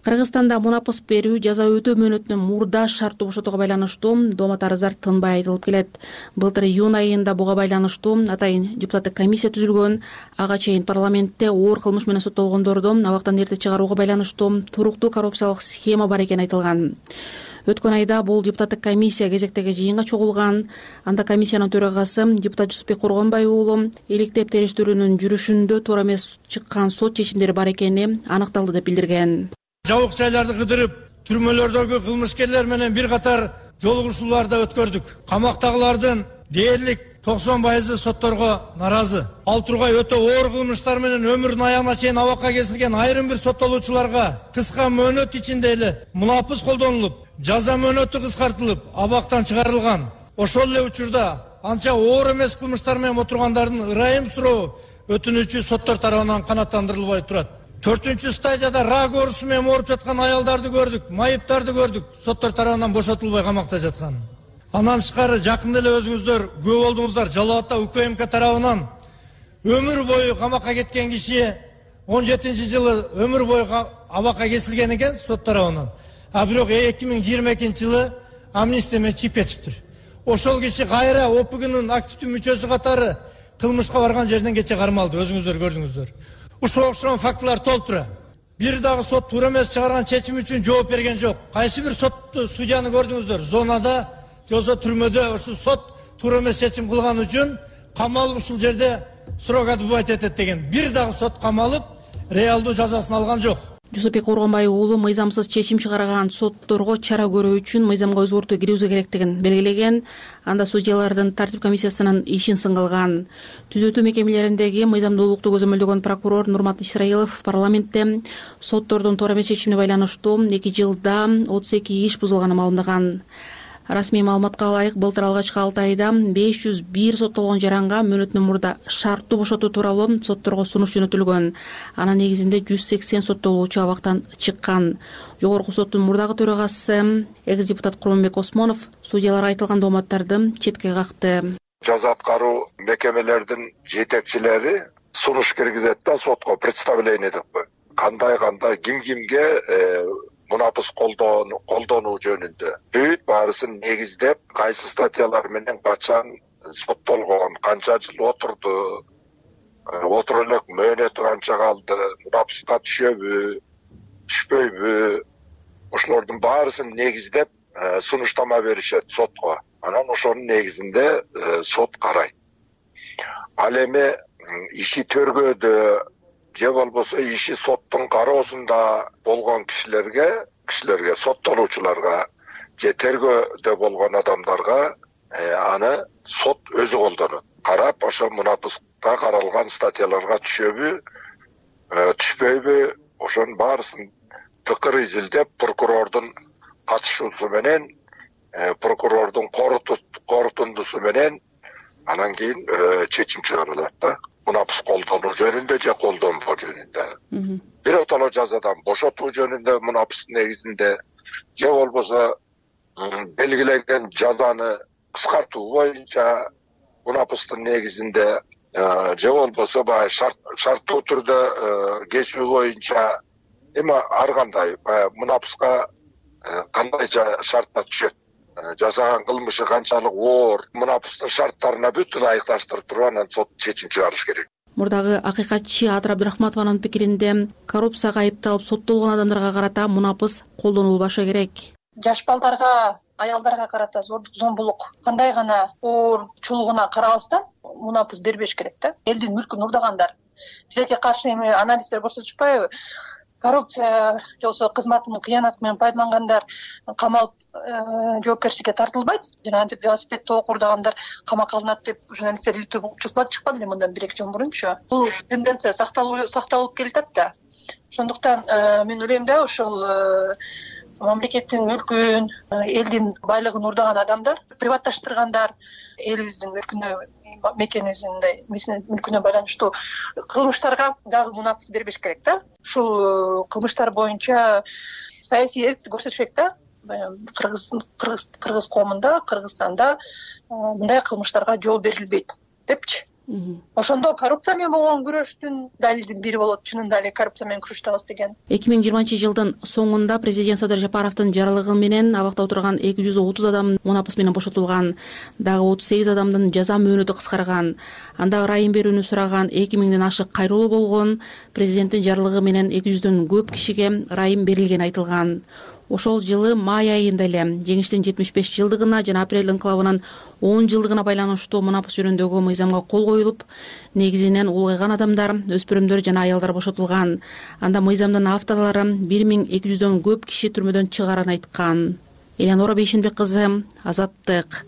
Кыргызстанда мунапыс берүү жаза өтөө мөөнөтүнөн мурда шарттуу бошотууга байланыштуу доомат арыздар тынбай айтылып келет. Былтыр июнь айында буга байланыштуу атайын депутаттык комиссия түзүлгөн. Ага чейин парламентте оор кылмыш менен соттолгондорду абактан эрте чыгарууга байланыштуу туруктуу коррупциялык схема бар экени айтылган. Өткөн айда бул депутаттык комиссия кезектеги жыйынга чогулган. Анда комиссиянын төрагасы депутат Жусупбек Коргонбай уулу иликтеп териштирүүнүн жүрүшүндө туура эмес чыккан сот чечимдери бар экени аныкталды деп билдирген. Жабык жайларды кыдырып, түрмөлөрдөгү кылмышкерлер менен бир катар жолугушууларды өткөрдүк. Камактагылардын дээрлик токсон пайызы сотторго наразы. Ал тургай өтө оор кылмыштар менен өмүрүнүн аягына чейин абакка кесилген айрым бир соттолуучуларга кыска мөөнөт ичинде эле мунапыс колдонулуп, жаза мөөнөтү кыскартылып, абактан чыгарылган. Ошол эле учурда анча оор эмес кылмыштар менен отургандардын ырайым суроо өтүнүчү соттор тарабынан канааттандырылбай турат. Төртүнчү стадияда рак оорусу менен ооруп жаткан аялдарды көрдүк, майыптарды көрдүк, соттор тарабынан бошотулбай камакта жаткан. Андан тышкары жакында эле өзүңүздөр күбө болдуңуздар, Жалал Абадта УКМК тарабынан өмүр бою камакка кеткен киши он жетинчи жылы өмүр бою абакка кесилген экен сот тарабынан. А бирок эки миң жыйырма экинчи жылы амнистия менен чыгып кетиптир. Ошол киши кайра ОПГнын активдүү мүчөсү катары кылмышка барган жерден кече кармалды, өзүңүздөр көрдүңүздөр. Ушуга окшогон фактылар толтура. Бир дагы сот туура эмес чыгарган чечим үчүн жооп берген жок. Кайсы бир сотту, судьяны көрдүңүздөр? Зонада, жосо түрмөдө ушул сот туура эмес чечим кылган үчүн камалып ушул жерде срок отбывать этет деген. Бир дагы сот камалып, реалдуу жазасын алган жок. Жусупбек Коргонбай уулу мыйзамсыз чечим чыгарган сотторго чара көрүү үчүн мыйзамга өзгөртүү киргизүү керектигин белгилеген. Анда судьялардын тартип комиссиясынын ишин сынгылган. Түзөтүү мекемелериндеги мыйзамдуулукту көзөмөлдөгөн прокурор Нурмат Исраилов парламентте соттордун туура эмес чечимине байланыштуу эки жылда отуз эки иш бузулганын маалымдаган. Расмий маалыматка ылайык, былтыр алгачкы алты айда беш жүз бир соттолгон жаранга мөөнөтүнөн мурда шарттуу бошотуу тууралуу сотторго сунуш жөнөтүлгөн. Анын негизинде жүз сексен соттолуучу абактан чыккан. Жогорку соттун мурдагы төрагасы экс депутат Курманбек Осмонов судьялар айтылган дооматтарды четке какты. Жаза аткаруу мекемелердин жетекчилери сунуш киргизет да сотко представление деп кой. Кандай кандай ким кимге мунапыс колдонуу жөнүндө бүт баарысын негиздеп, кайсы статьялар менен качан соттолгон, канча жыл отурду, отурулук мөөнөтү канча калды, мунапыска түшөбү, түшпөйбү, ошолордун баарысын негиздеп сунуштама беришет сотко. Анан ошонун негизинде сот карайт. Ал эми иши төргөөдө же болбосо иши соттун кароосунда болгон кишилерге, кишилерге соттолуучуларга же тергөөдө болгон адамдарга аны сот өзү колдонот. Карап, ошо мунапыска каралган статьяларга түшөбү, түшпөйбү, ошонун баарысын тыкыр изилдеп, прокурордун катышуусу менен, прокурордун корутундусу менен анан кийин чечим чыгарылат да. Мунапыс колдонуу жөнүндө же колдонбоо жөнүндө. Биротоло жазадан бошотуу жөнүндө мунапыстын негизинде же болбосо белгилеген жазаны кыскартуу боюнча мунапыстын негизинде же болбосо баягы шарттуу түрдө кесүү боюнча эми ар кандай мунапыска кандайча шартта түшөт, жасаган кылмышы канчалык оор, мунапыстын шарттарына бүтүн айыкташтырып туруп анан сот чечим чыгарыш керек. Мурдагы акыйкатчы Адыр Абдрахматованын пикиринде коррупцияга айыпталып соттолгон адамдарга карата мунапыс колдонулбашы керек. Жаш балдарга, аялдарга карата зордук, зомбулук кандай гана оорчулугуна карабастан мунапыс бербеш керек да. Элдин мүлкүн урдагандар. Тилекке каршы эми анализдер көрсөтүшпайбы? Коррупция жолсо кызматынын кыянаты менен пайдалангандар камалып жоопкерчиликке тартылбайт. Жана антип велосипед тоок урдагандар камакка алынат деп журналисттер иликтөө болуп чыкпады эле мындан бир эки жыл мурунчу. Бул тенденция сакталып келатат да. Ошондуктан мен ойлойм да, ошол мамлекеттин мүлкүн, элдин байлыгын урдаган адамдар, приватташтыргандар, элибиздин мүлкүнө, мекенибиздин мүлкүнө байланыштуу кылмыштарга дагы мунапыс бербеш керек да. Ушул кылмыштар боюнча саясий эркти көрсөтүшөк да. Кыргыз кыргыз кыргыз коомунда, Кыргызстанда мындай кылмыштарга жол берилбейт депчи. ошондо коррупция менен болгон күрөштүн далилдин бири болот, чынында эле коррупция менен күрөштөбүз деген. эки миң жыйырманчы жылдын соңунда президент Садыр Жапаровдун жаралыгы менен абакта отурган эки жүз отуз адам мунапыс менен бошотулган, дагы отуз сегиз адамдын жаза мөөнөтү кыскарган. Анда ырайым берүүнү сураган эки миңден ашык кайрылуу болгон. Президенттин жаралыгы менен эки жүздөн көп кишиге ырайым берилгени айтылган. Ошол жылы май айында эле жеңиштин жетимиш беш жылдыгына жана апрель инкылабынын он жылдыгына байланыштуу мунапыс жөнүндөгү мыйзамга кол коюлуп, негизинен улгайган адамдар, өспүрүмдөр жана аялдар бошотулган. Анда мыйзамдын авторлору бир миң эки жүздөн көп киши түрмөдөн чыгаарын айткан. Элеонора Бейшенбек кызы, Азаттык.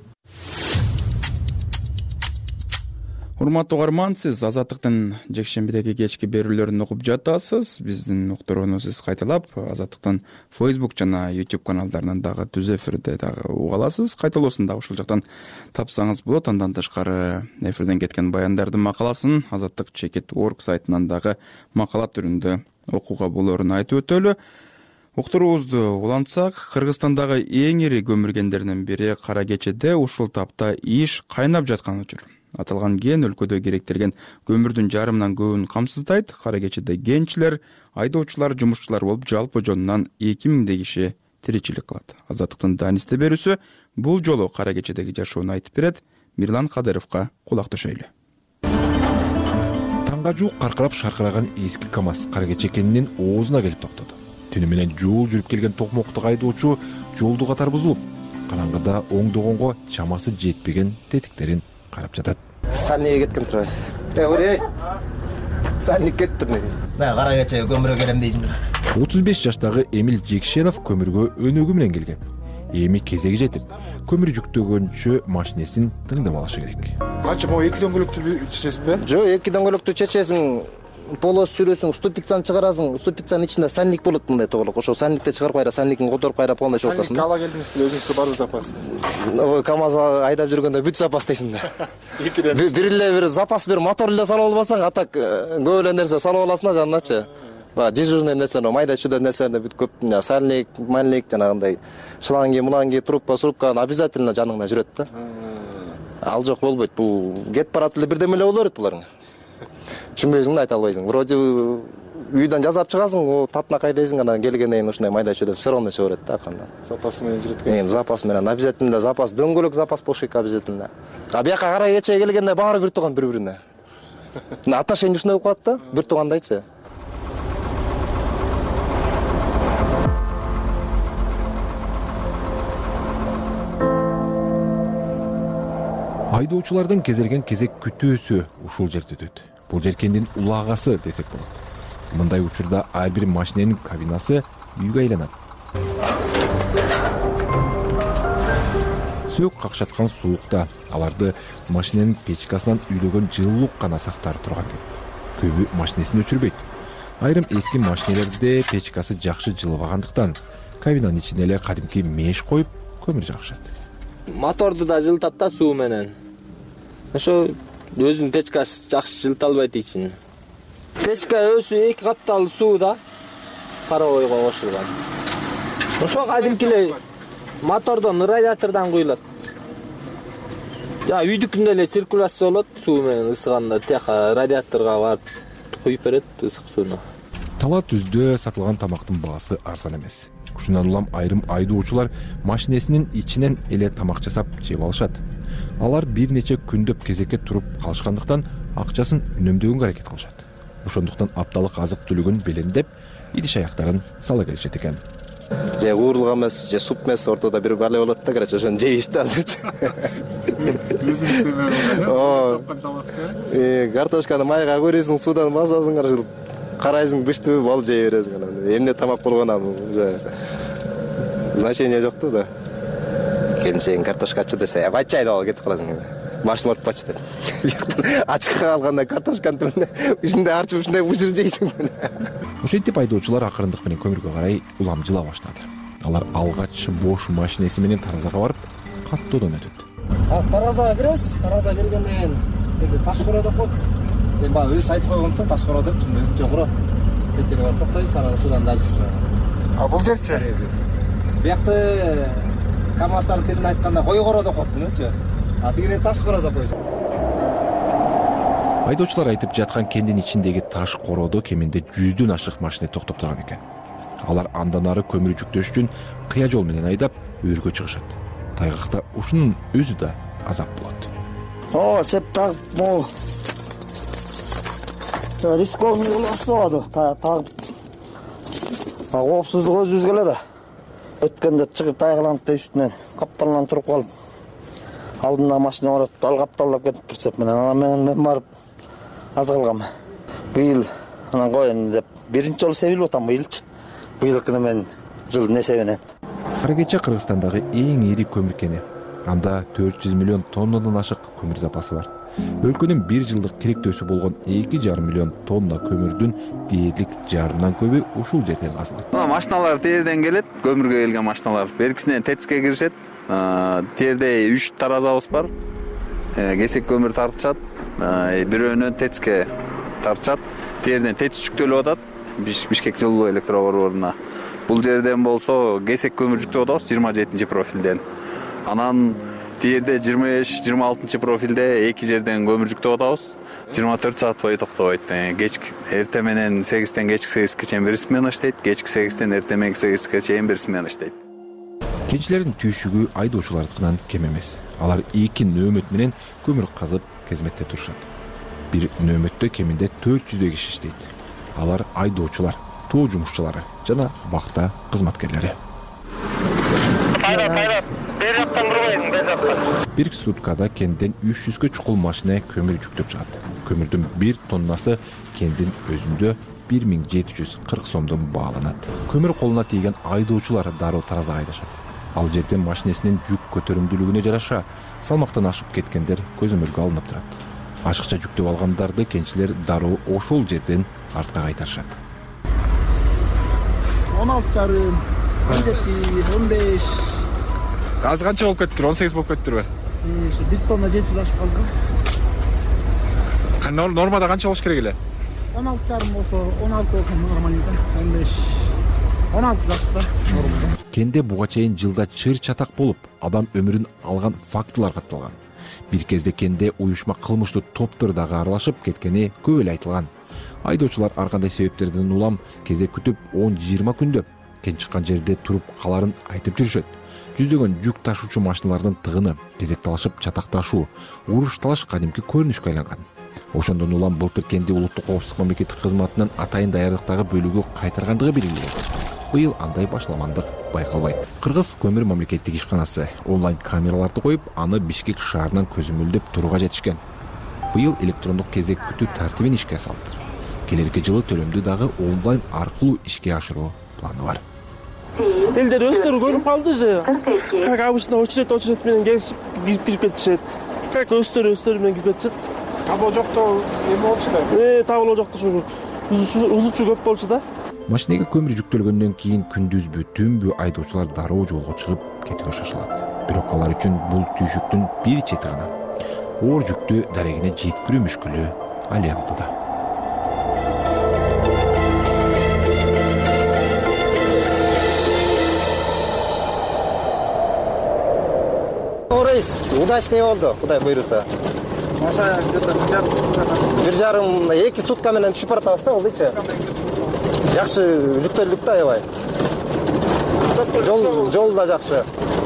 Урматтуу угарман, сиз Азаттыктын жекшембидеги кечки берүүлөрүн угуп жатасыз. Биздин уктурууну сиз кайталап Азаттыктын Facebook жана YouTube каналдарынан дагы түз эфирде дагы уга аласыз. Кайталоосун дагы ушул жактан тапсаңыз болот. Андан тышкары эфирден кеткен баяндардын макаласын Азаттык чекит точка орг сайтынан дагы макала түрүндө окууга болоорун айтып өтөлү. Уктуруубузду улантсак, Кыргызстандагы эң ири көмүргендердин бири Кара Кечеде ушул тапта иш кайнап жаткан учур. Аталган кен өлкөдө керектелген көмүрдүн жарымынан көбүн камсыздайт. Кара Кечеде кенчилер, айдоочулар, жумушчулар болуп жалпы жонунан эки миңдей киши тиричилик кылат. Азаттыктын Данисте берүүсү бул жолу Кара Кечедеги жашоону айтып берет. Мирлан Кадыровго кулак төшөйлү. Таңга жуук каркырап шаркыраган эски КамАЗ Кара Кече кенинин оозуна келип токтоду. Түнү менен жол жүрүп келген токмоктук айдоочу жолду катар бузулуп, караңгыда оңдогонго чамасы жетпеген тетиктерин карап жатат. Сальниге кеткен турабы. Э, ore. Сальник кетти. Да, Кара Кечеге көмүргө келем дейсиң. отуз беш жаштагы Эмил Жекшенов көмүргө өнөгү менен келген. Эми кезеги жетип, көмүр жүктөгөнчө машинесин тыңдап алышы керек. Качы могу эки дөңгөлөктү чечесизби? Жок, эки дөңгөлөктү чечесиң, полос сүрөсүң, ступицаны чыгарасың, ступицанын ичинде сальник болот мындай тоголук. Ошо сальникти чыгарып кайра, сальникин которуп кайра полный чогултасың. Сальник ала келдиңизби, өзүңүздө барбы запас? Ой, КамАЗ айдап жүргөндө бүт запас дейсиң да. Экиден. Бир эле бир запас бир мотор эле салып албасаң, атак көп эле нерсе салып аласың да жанындачы. Ба, дежурный нерсени, майда чүйдө нерселерди бүт көп, сальник, мальник жанагындай шланги, муланги, трубка, срубка обязательно жаныңда жүрөт да. Ал жок болбойт. Бул кетип барат эле бирдеме эле боло берет буларың. Түшүнбөйсүң да айта албайсың. Вроде үйдөн жазап чыгасың, татына кайдайсың, анан келгенден кийин ушундай майда чүйдө все равно чыга берет да акырында. Запас менен жүрөт. Эми запас менен обязательно запас, дөңгөлөк запас болуш керек обязательно. А бияка Кара Кечеге келгенде баары бир тууган бири-бирине. Отношение ушундай болуп калат да, бир туугандайчы. Айдоочулардын кезерген кезек күтүүсү ушул жерде өтөт. Бул жер кендин улагасы десек болот. Мындай учурда ар бир машиненин кабинасы үйгө айланат. Сөөк какшаткан суукта аларды машиненин печкасынан үйлөгөн жылуулук гана сактар турган экен. Көбү машинесин өчүрбөйт. Айрым эски машинелерде печкасы жакшы жылыбагандыктан кабинанын ичине эле кадимки меш коюп көмүр жагышат. Моторду да жылытат да суу менен. Ошо өзүнүн печкасы жакшы жылыта албайт дейсиң. Печка өзү эки катталуу суу да паровойго кошулган. Ошо кадимки эле мотордон, радиатордон куюлат. Жа үйдүкүндө эле циркуляция болот, суу менен ысыганда тияка радиаторго барып куюп берет ысык сууну. Тала түздө сатылган тамактын баасы арзан эмес. Ушундан улам айрым айдоочулар машинесинин ичинен эле тамак жасап жеп алышат. Алар бир нече күндөп кезекке туруп калышкандыктан акчасын үнөмдөгөнгө аракет кылышат. Ошондуктан апталык азык-түлүгүн белендеп, идиш аяктарын сала келишет экен. Же уурлук эмес, же суп эмес, ортодо бир бале болот да, короче, ошону жейбиз да азырчы. Э, картошканы майга көрөсүң, суудан басасың, карашылып карайсың, быштыбы бол жей бересиң анан. Эмне тамак болгонун уже значение жок да. Келинчегиң картошкачы десе, бачай да кетип каласың. Башым ортуп бачы деп. Ачыкка калганда картошканы түбүнө ушундай арчып ушундай бушур жейсиң. Ошентип айдоочулар акырындык менен көмүргө карай улам жыла баштады. Алар алгач бош машинеси менен Таразага барып, каттоодон өтөт. Аз Таразага киресиз, Таразага киргенден кийин Ташкоро деп коет. Мен баягы өзү айтып койгондуктан Ташкоро деп, өзү жогору кетип барып токтойсуз, анан ушудан дальше. А бул жерчи? Биякты КамАЗдардын тилинде айтканда койгоро деп коет, мынчы. А тигине Ташкоро деп коюшат. Айдоочулар айтып жаткан кендин ичиндеги таш короодо кеминде жүздөн ашык машина токтоп турган экен. Алар андан ары көмүр жүктөш үчүн кыя жол менен айдап өргө чыгышат. Тайгакта ушунун өзү да азап болот. О, сеп тагып могу рискованный болот. Тагып коопсуздук өзүбүзгө эле да. Өткөндө чыгып тайгаланып да үстүнөн капталдан туруп калып, алдында машина барат, ал капталдап кетип прицеп менен. Анан мен барып аз калгам. Быйыл анан коеюн деп биринчи жолу себилип атам быйылчы. Быйылкыны мен жылдын эсебинен. Каракече Кыргызстандагы эң ири көмүр кени. Анда төрт жүз миллион тоннадан ашык көмүр запасы бар. Өлкөнүн бир жылдык керектөөсү болгон эки жарым миллион тонна көмүрдүн дээрлик жарымдан көбү ушул жерден казылат. Машиналар терден келет, көмүргө келген машиналар. Беркисинен ТЭЦке киришет. Терде үч таразабыз бар. Кесек көмүр тартышат. Бирөөнөн ТЭЦке тартышат. Терден ТЭЦ жүктөлүп атат. Бишкек жылуу электробордуна. Бул жерден болсо кесек көмүр жүктөп атабыз жыйырма жетинчи профилден. Анан тиерде жыйырма беш жыйырма алтынчы профилде эки жерден көмүр жүктөп атабыз. жыйырма төрт саат бою токтобойт. Кечки эрте менен сегизден кечки сегизге чейин бир смена иштейт, кечки сегизден эрте менен сегизге чейин бир смена иштейт. Кенчилердин түйшүгү айдоочулардыкынан кем эмес. Алар эки нөөмөт менен көмүр казып кезметте турушат. Бир нөөмөттө кеминде төрт жүздөй киши иштейт. Алар айдоочулар, тоо жумушчулары жана бакта кызматкерлери. Бир суткада кенден үч жүзгө чукул машина көмүр жүктөп чыгат. Көмүрдүн бир тоннасы кендин өзүндө бир миң жети жүз кырк сомдон бааланат. Көмүр колуна тийген айдоочулар дароо таразага айдашат. Ал жерден машинесинин жүк көтөрүмдүүлүгүнө жараша салмактан ашып кеткендер көзөмөлгө алынып турат. Ашыкча жүктөп алгандарды кенчилер дароо ошол жерден артка кайтарышат. он алты жарым, он жети, он беш. Азыр канча болуп кетиптир? он сегиз болуп кетиптирби? бир тонна жети жүз ашып калган. Нормада канча болуш керек эле? он алты жарым болсо, он алты болсо нормально экен. он беш, он алты жакшы. Кенде буга чейин жылда чыр чатак болуп, адам өмүрүн алган фактылар катталган. Бир кезде кенде уюшма кылмыштуу топтор дагы аралашып кеткени көп эле айтылган. Айдоочулар ар кандай себептерден улам кезек күтүп он жыйырма күндөп кен чыккан жерде туруп каларын айтып жүрүшөт. Жүздөгөн жүк ташуучу машиналардын тыгыны, кезек талашып чатакташуу, уруш талаш кадимки көрүнүшкө айланган. Ошондон улам былтыр кенди улуттук коопсуздук мамлекеттик кызматынан атайын даярдыктагы бөлүгү кайтаргандыгы белгилүү. Быйыл андай башламандык байкалбайт. Кыргыз көмүр мамлекеттик ишканасы онлайн камераларды коюп, аны Бишкек шаарынан көзөмөлдөп турууга жетишкен. Быйыл электрондук кезек күтүү тартибин ишке салды. Келерки жылы төлөмдү дагы онлайн аркылуу ишке ашыруу планы бар. Элдер өздөрү көрүп калды же. Как обычно очередь очередь менен келишип кирип кетишет. Как өздөрү өздөрү менен кирип кетишет. Табло жокту эме болчу да. Э, табло жокту ушу. Узучу көп болчу да. Машинеге көмүр жүктөлгөндөн кийин күндүзбү, түнбү айдоочулар дароо жолго чыгып кетүүгө шашылат. Бирок алар үчүн бул түйшүктүн бир чети гана. Оор жүктү дарегине жеткирүү мүшкүлү алыялтыда. Удачный болду, Кудай буйруса. Бир жарым, эки сутка менен түшүп баратабыз да, болдучу. Жакшы жүктөлдүк да, аябай. Жол жол да жакшы.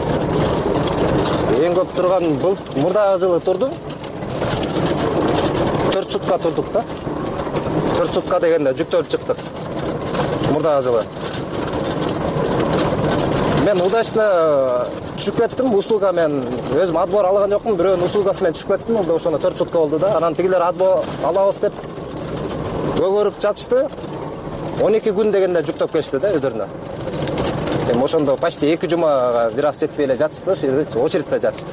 Эң көп турган бул мурдагы жылы турду. төрт сутка турдук да. төрт сутка дегенде жүктөлүп чыктык. Мурдагы жылы. Мен удачно түшүп кеттим, услуга мен өзүм отбор алган жокмун, бирөөнүн услугасы менен түшүп кеттим, ол ошондо төрт сутка болду да. Анан тигилер отбор алабыз деп өгөрүп жатышты. он эки күн дегенде жүктөп келишти да өздөрүнө. Эми ошондо почти эки жумага бир аз жетпей эле жатышты, ошол жерде очередьте жатышты.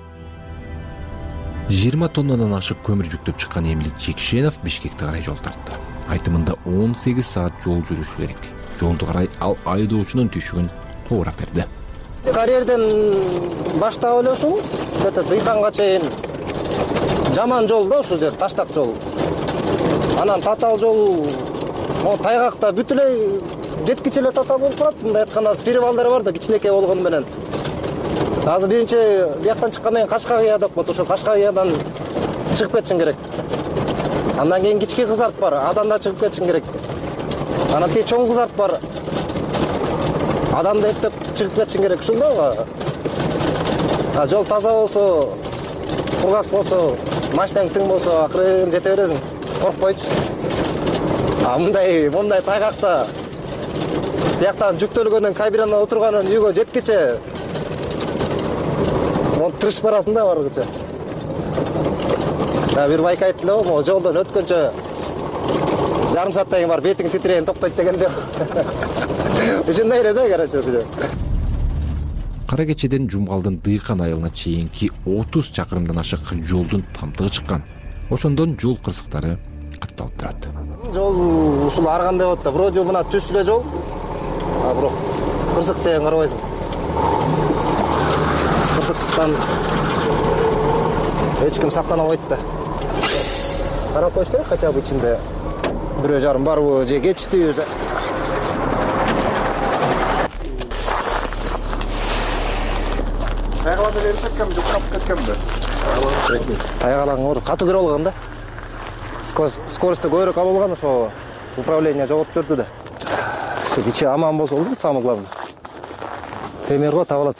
жыйырма тоннадан ашык көмүр жүктөп чыккан Эмилик Жекшенов Бишкекке карай жол тартты. Айтымында он сегиз саат жол жүрүш керек. Жолду карай ал айдоочунун түйшүгүн туура берди. Карьерден баштап эле ушул, где-то Дыйканга чейин жаман жол да, ушул жер таштак жол. Анан татаал жол, могу тайгакта бүт эле жеткиче эле татаал болуп турат. Мындай айтканда азыр перевалдар бар да, кичинекей болгону менен. Азыр биринчи бияктан чыккандан кийин Кашкагыя деп коет, ошол Кашкагиядан чыгып кетишиң керек. Андан кийин кички кызарт бар, адан да чыгып кетишиң керек. Анан тиги чоң кызарт бар, адан да эптеп чыгып кетишиң керек. Ушул да. А жол таза болсо, кургак болсо, машинаң тың болсо, акырын жете бересиң. Коркпойчу. А мындай, мындай тайгакта тияктан жүктөлгөндөн кабинада отурганын үйгө жеткиче монтип тырышып барасың да баргыча. Да бир байка айттылар, могу жолдон өткөнчө жарым сааттан кийин барып бетиң титирейин токтойт дегенде. Ушундай эле да, короче. Кара кечеден Жумгалдын Дыйкан айылына чейинки отуз чакырымдан ашык жолдун тамтыгы чыккан. Ошондон жол кырсыктары катталып турат. Жол ушул ар кандай болот да, вроде мына түз эле жол. А бирок кырсык деген карабайсың. Кырсыктан эч ким сактана албайт да. Карап коюш керек, хотя бы ичинде бирөө жарым барбы же кетиштиби же. Тайгалаңда берип кеткенби, жуктап кеткенби? Тайгалаң оор катуу кирип алган да. Скоросту көбүрөөк алып алган, ошо управление жогорку жүрдү да. Ошо кичи аман болсо болду, самое главное. Темир го табылат.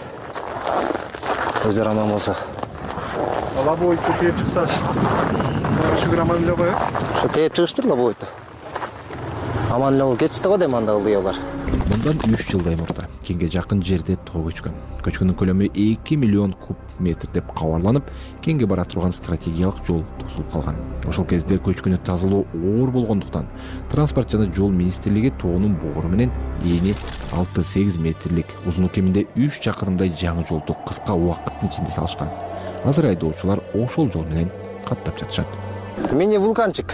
Өздөрү аман болсо. Лобовойду тээп чыкса, шүгүр аман эле го. Ошо тээп чыгыштыр лобовойду. Аман эле болуп кетишти го дейм анда ылдыйлар. Мындан үч жылдай мурда кенге жакын жерде тоо көчкөн. Көчкүнүн көлөмү эки миллион куб метр деп кабарланып, кенге бара турган стратегиялык жол тосулуп калган. Ошол кезде көчкүнү тазалоо оор болгондуктан транспорт жана жол министрлиги тоонун боору менен эни алты сегиз метрлик, узуну кеминде үч чакырымдай жаңы жолду кыска убакыттын ичинде салышкан. Азыр айдоочулар ошол жол менен каттап жатышат. Мини вулканчик.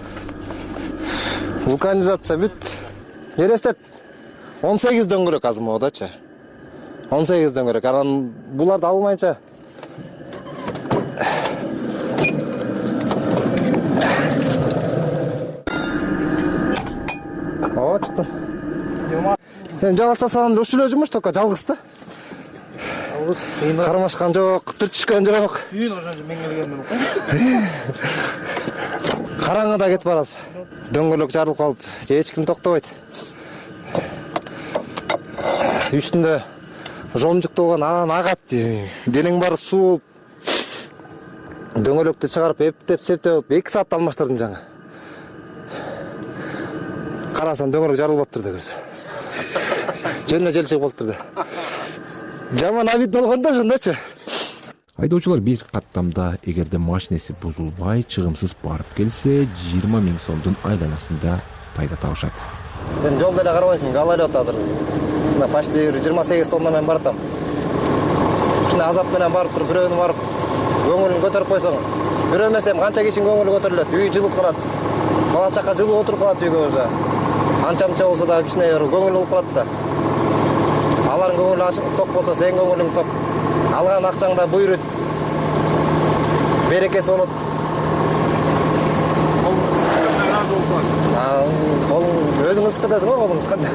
Вулканизация бүт. Элестет. он сегиз дөңгөлөк азыр могудачы. он сегиз дөңгөлөк. Анан буларды алмайча. О, чыктым. Эми жалгыз жасаганда ушул эле жумуш, только жалгыз да. Жалгыз. Кармашкан жок, түртүшкөн жок. Үйүн ошончо мен келгенмин. Караңгыда кетип барат. Дөңгөлөк жарылып калып, эч ким токтобойт. Үстүндө жомжуктуу болгон, анан агат. Денең баары суу болуп, дөңгөлөктү чыгарып, эптеп, септеп, эки саатта алмаштырдым жаңы. Карасам дөңгөлөк жарылып атыптыр да көрсө. Жөнүнө жел чыгып калыптыр да. Жаман абид болгон да ошондочу. Айдоочулар бир каттамда эгерде машинеси бузулбай, чыгымсыз барып келсе, жыйырма миң сомдун айланасында пайда табышат. Мен жолдо эле карабайсың, галалет азыр. Мына почти жыйырма сегиз тонна менен баратам. Ушундай азап менен барып туруп, бирөөнү барып көңүлүн көтөрүп койсоң, бирөө эмес эми канча кишинин көңүлү көтөрүлөт, үй жылып калат. Бала чака жылып отуруп калат үйгө уже. Анча-мынча болсо да кичине көңүл болуп калат да. Алардын көңүлү ток болсо, сенин көңүлүң ток. Алган акчаңда буйрут. Берекеси болот. Колуң өзүң ысып кетесиң го, колуң ысканда.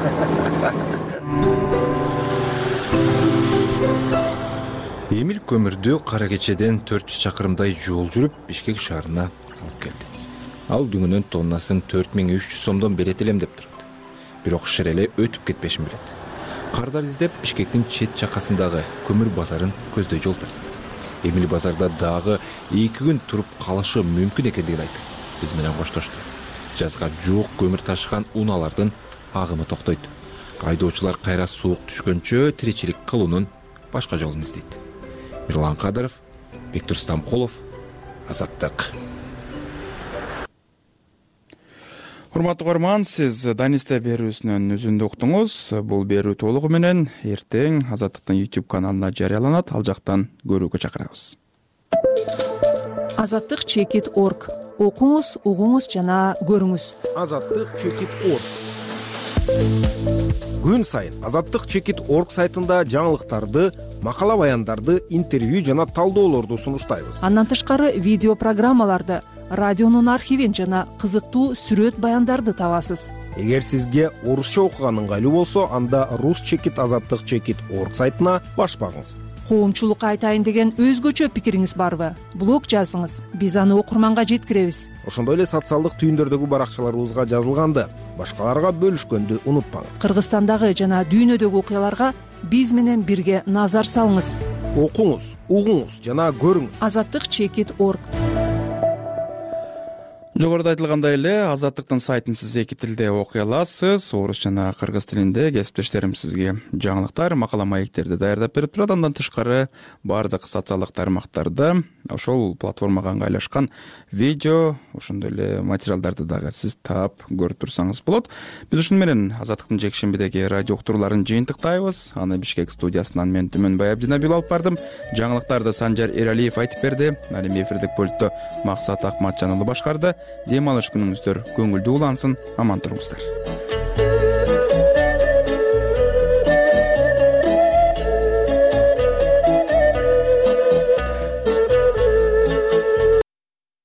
Эмил көмүрдү кара кечеден төрт жүз чакырымдай жол жүрүп Бишкек шаарына алып келди. Ал дүңүнөн тоннасын төрт миң үч жүз сомдон берет элем деп турат. Бирок шереле өтүп кетпешин билет. Кардар издеп Бишкектин чет чакасындагы көмүр базарын көздөй жол тартат. Эмил базарда дагы эки күн туруп калышы мүмкүн экендигин айтып, биз менен коштошту. Жазга жуук көмүр ташыган унаалардын агымы токтойт. Айдоочулар кайра суук түшкөнчө тиричилик кылуунун башка жолун издейт. Мирлан Кадыров, Виктор Стамкулов, Азаттык. Урматтуу көрөрман, сиз Данисте берүүсүнөн үзүндү уктуңуз. Бул берүү толугу менен эртең Азаттыктын YouTube каналына жарыяланат. Ал жактан көрүүгө чакырабыз. Азаттык чекит точка орг. Окуңуз, угуңуз жана көрүңүз. Азаттык чекит точка орг. Күн сайын Азаттык чекит точка орг сайтында жаңылыктарды, макала баяндарды, интервью жана талдоолорду сунуштайбыз. Андан тышкары видео программаларды, радионун архивин жана кызыктуу сүрөт баяндарды табасыз. Эгер сизге орусча окуган ыңгайлуу болсо, анда рус чекит азаттык чекит точка орг сайтына баш багыңыз. коомчулукка айтайын деген өзгөчө пикириңиз барбы? Блог жазыңыз, биз аны окурманга жеткиребиз. Ошондой эле социалдык түйүндөрдөгү баракчаларыбызга жазылганды башкаларга бөлүшкөндү унутпаңыз. Кыргызстандагы жана дүйнөдөгү окуяларга биз менен бирге назар салыңыз. Окуңуз, угуңуз жана көрүңүз. азаттык чекит точка орг. Жогоруда айтылгандай эле Азаттыктын сайтын сиз эки тилде окуй аласыз. Орус жана кыргыз тилинде кесиптештерим сизге жаңылыктар, макала маектерди даярдап берип турат. Андан тышкары баардык социалдык тармактарда ошол платформага ыңгайлашкан видео, ошондой эле материалдарды дагы сиз таап көрүп турсаңыз болот. Биз ушуну менен Азаттыктын жекшембидеги радио уктурууларын жыйынтыктайбыз. Аны Бишкек студиясынан мен Түмөнбай Абдинабил алып бардым. Жаңылыктарды Санжар Эралиев айтып берди. Ал эми эфирдик пультту Максат Акматжан уулу башкарды. Дем алыш күнүңүздөр көңүлдүү улансын, аман туруңуздар.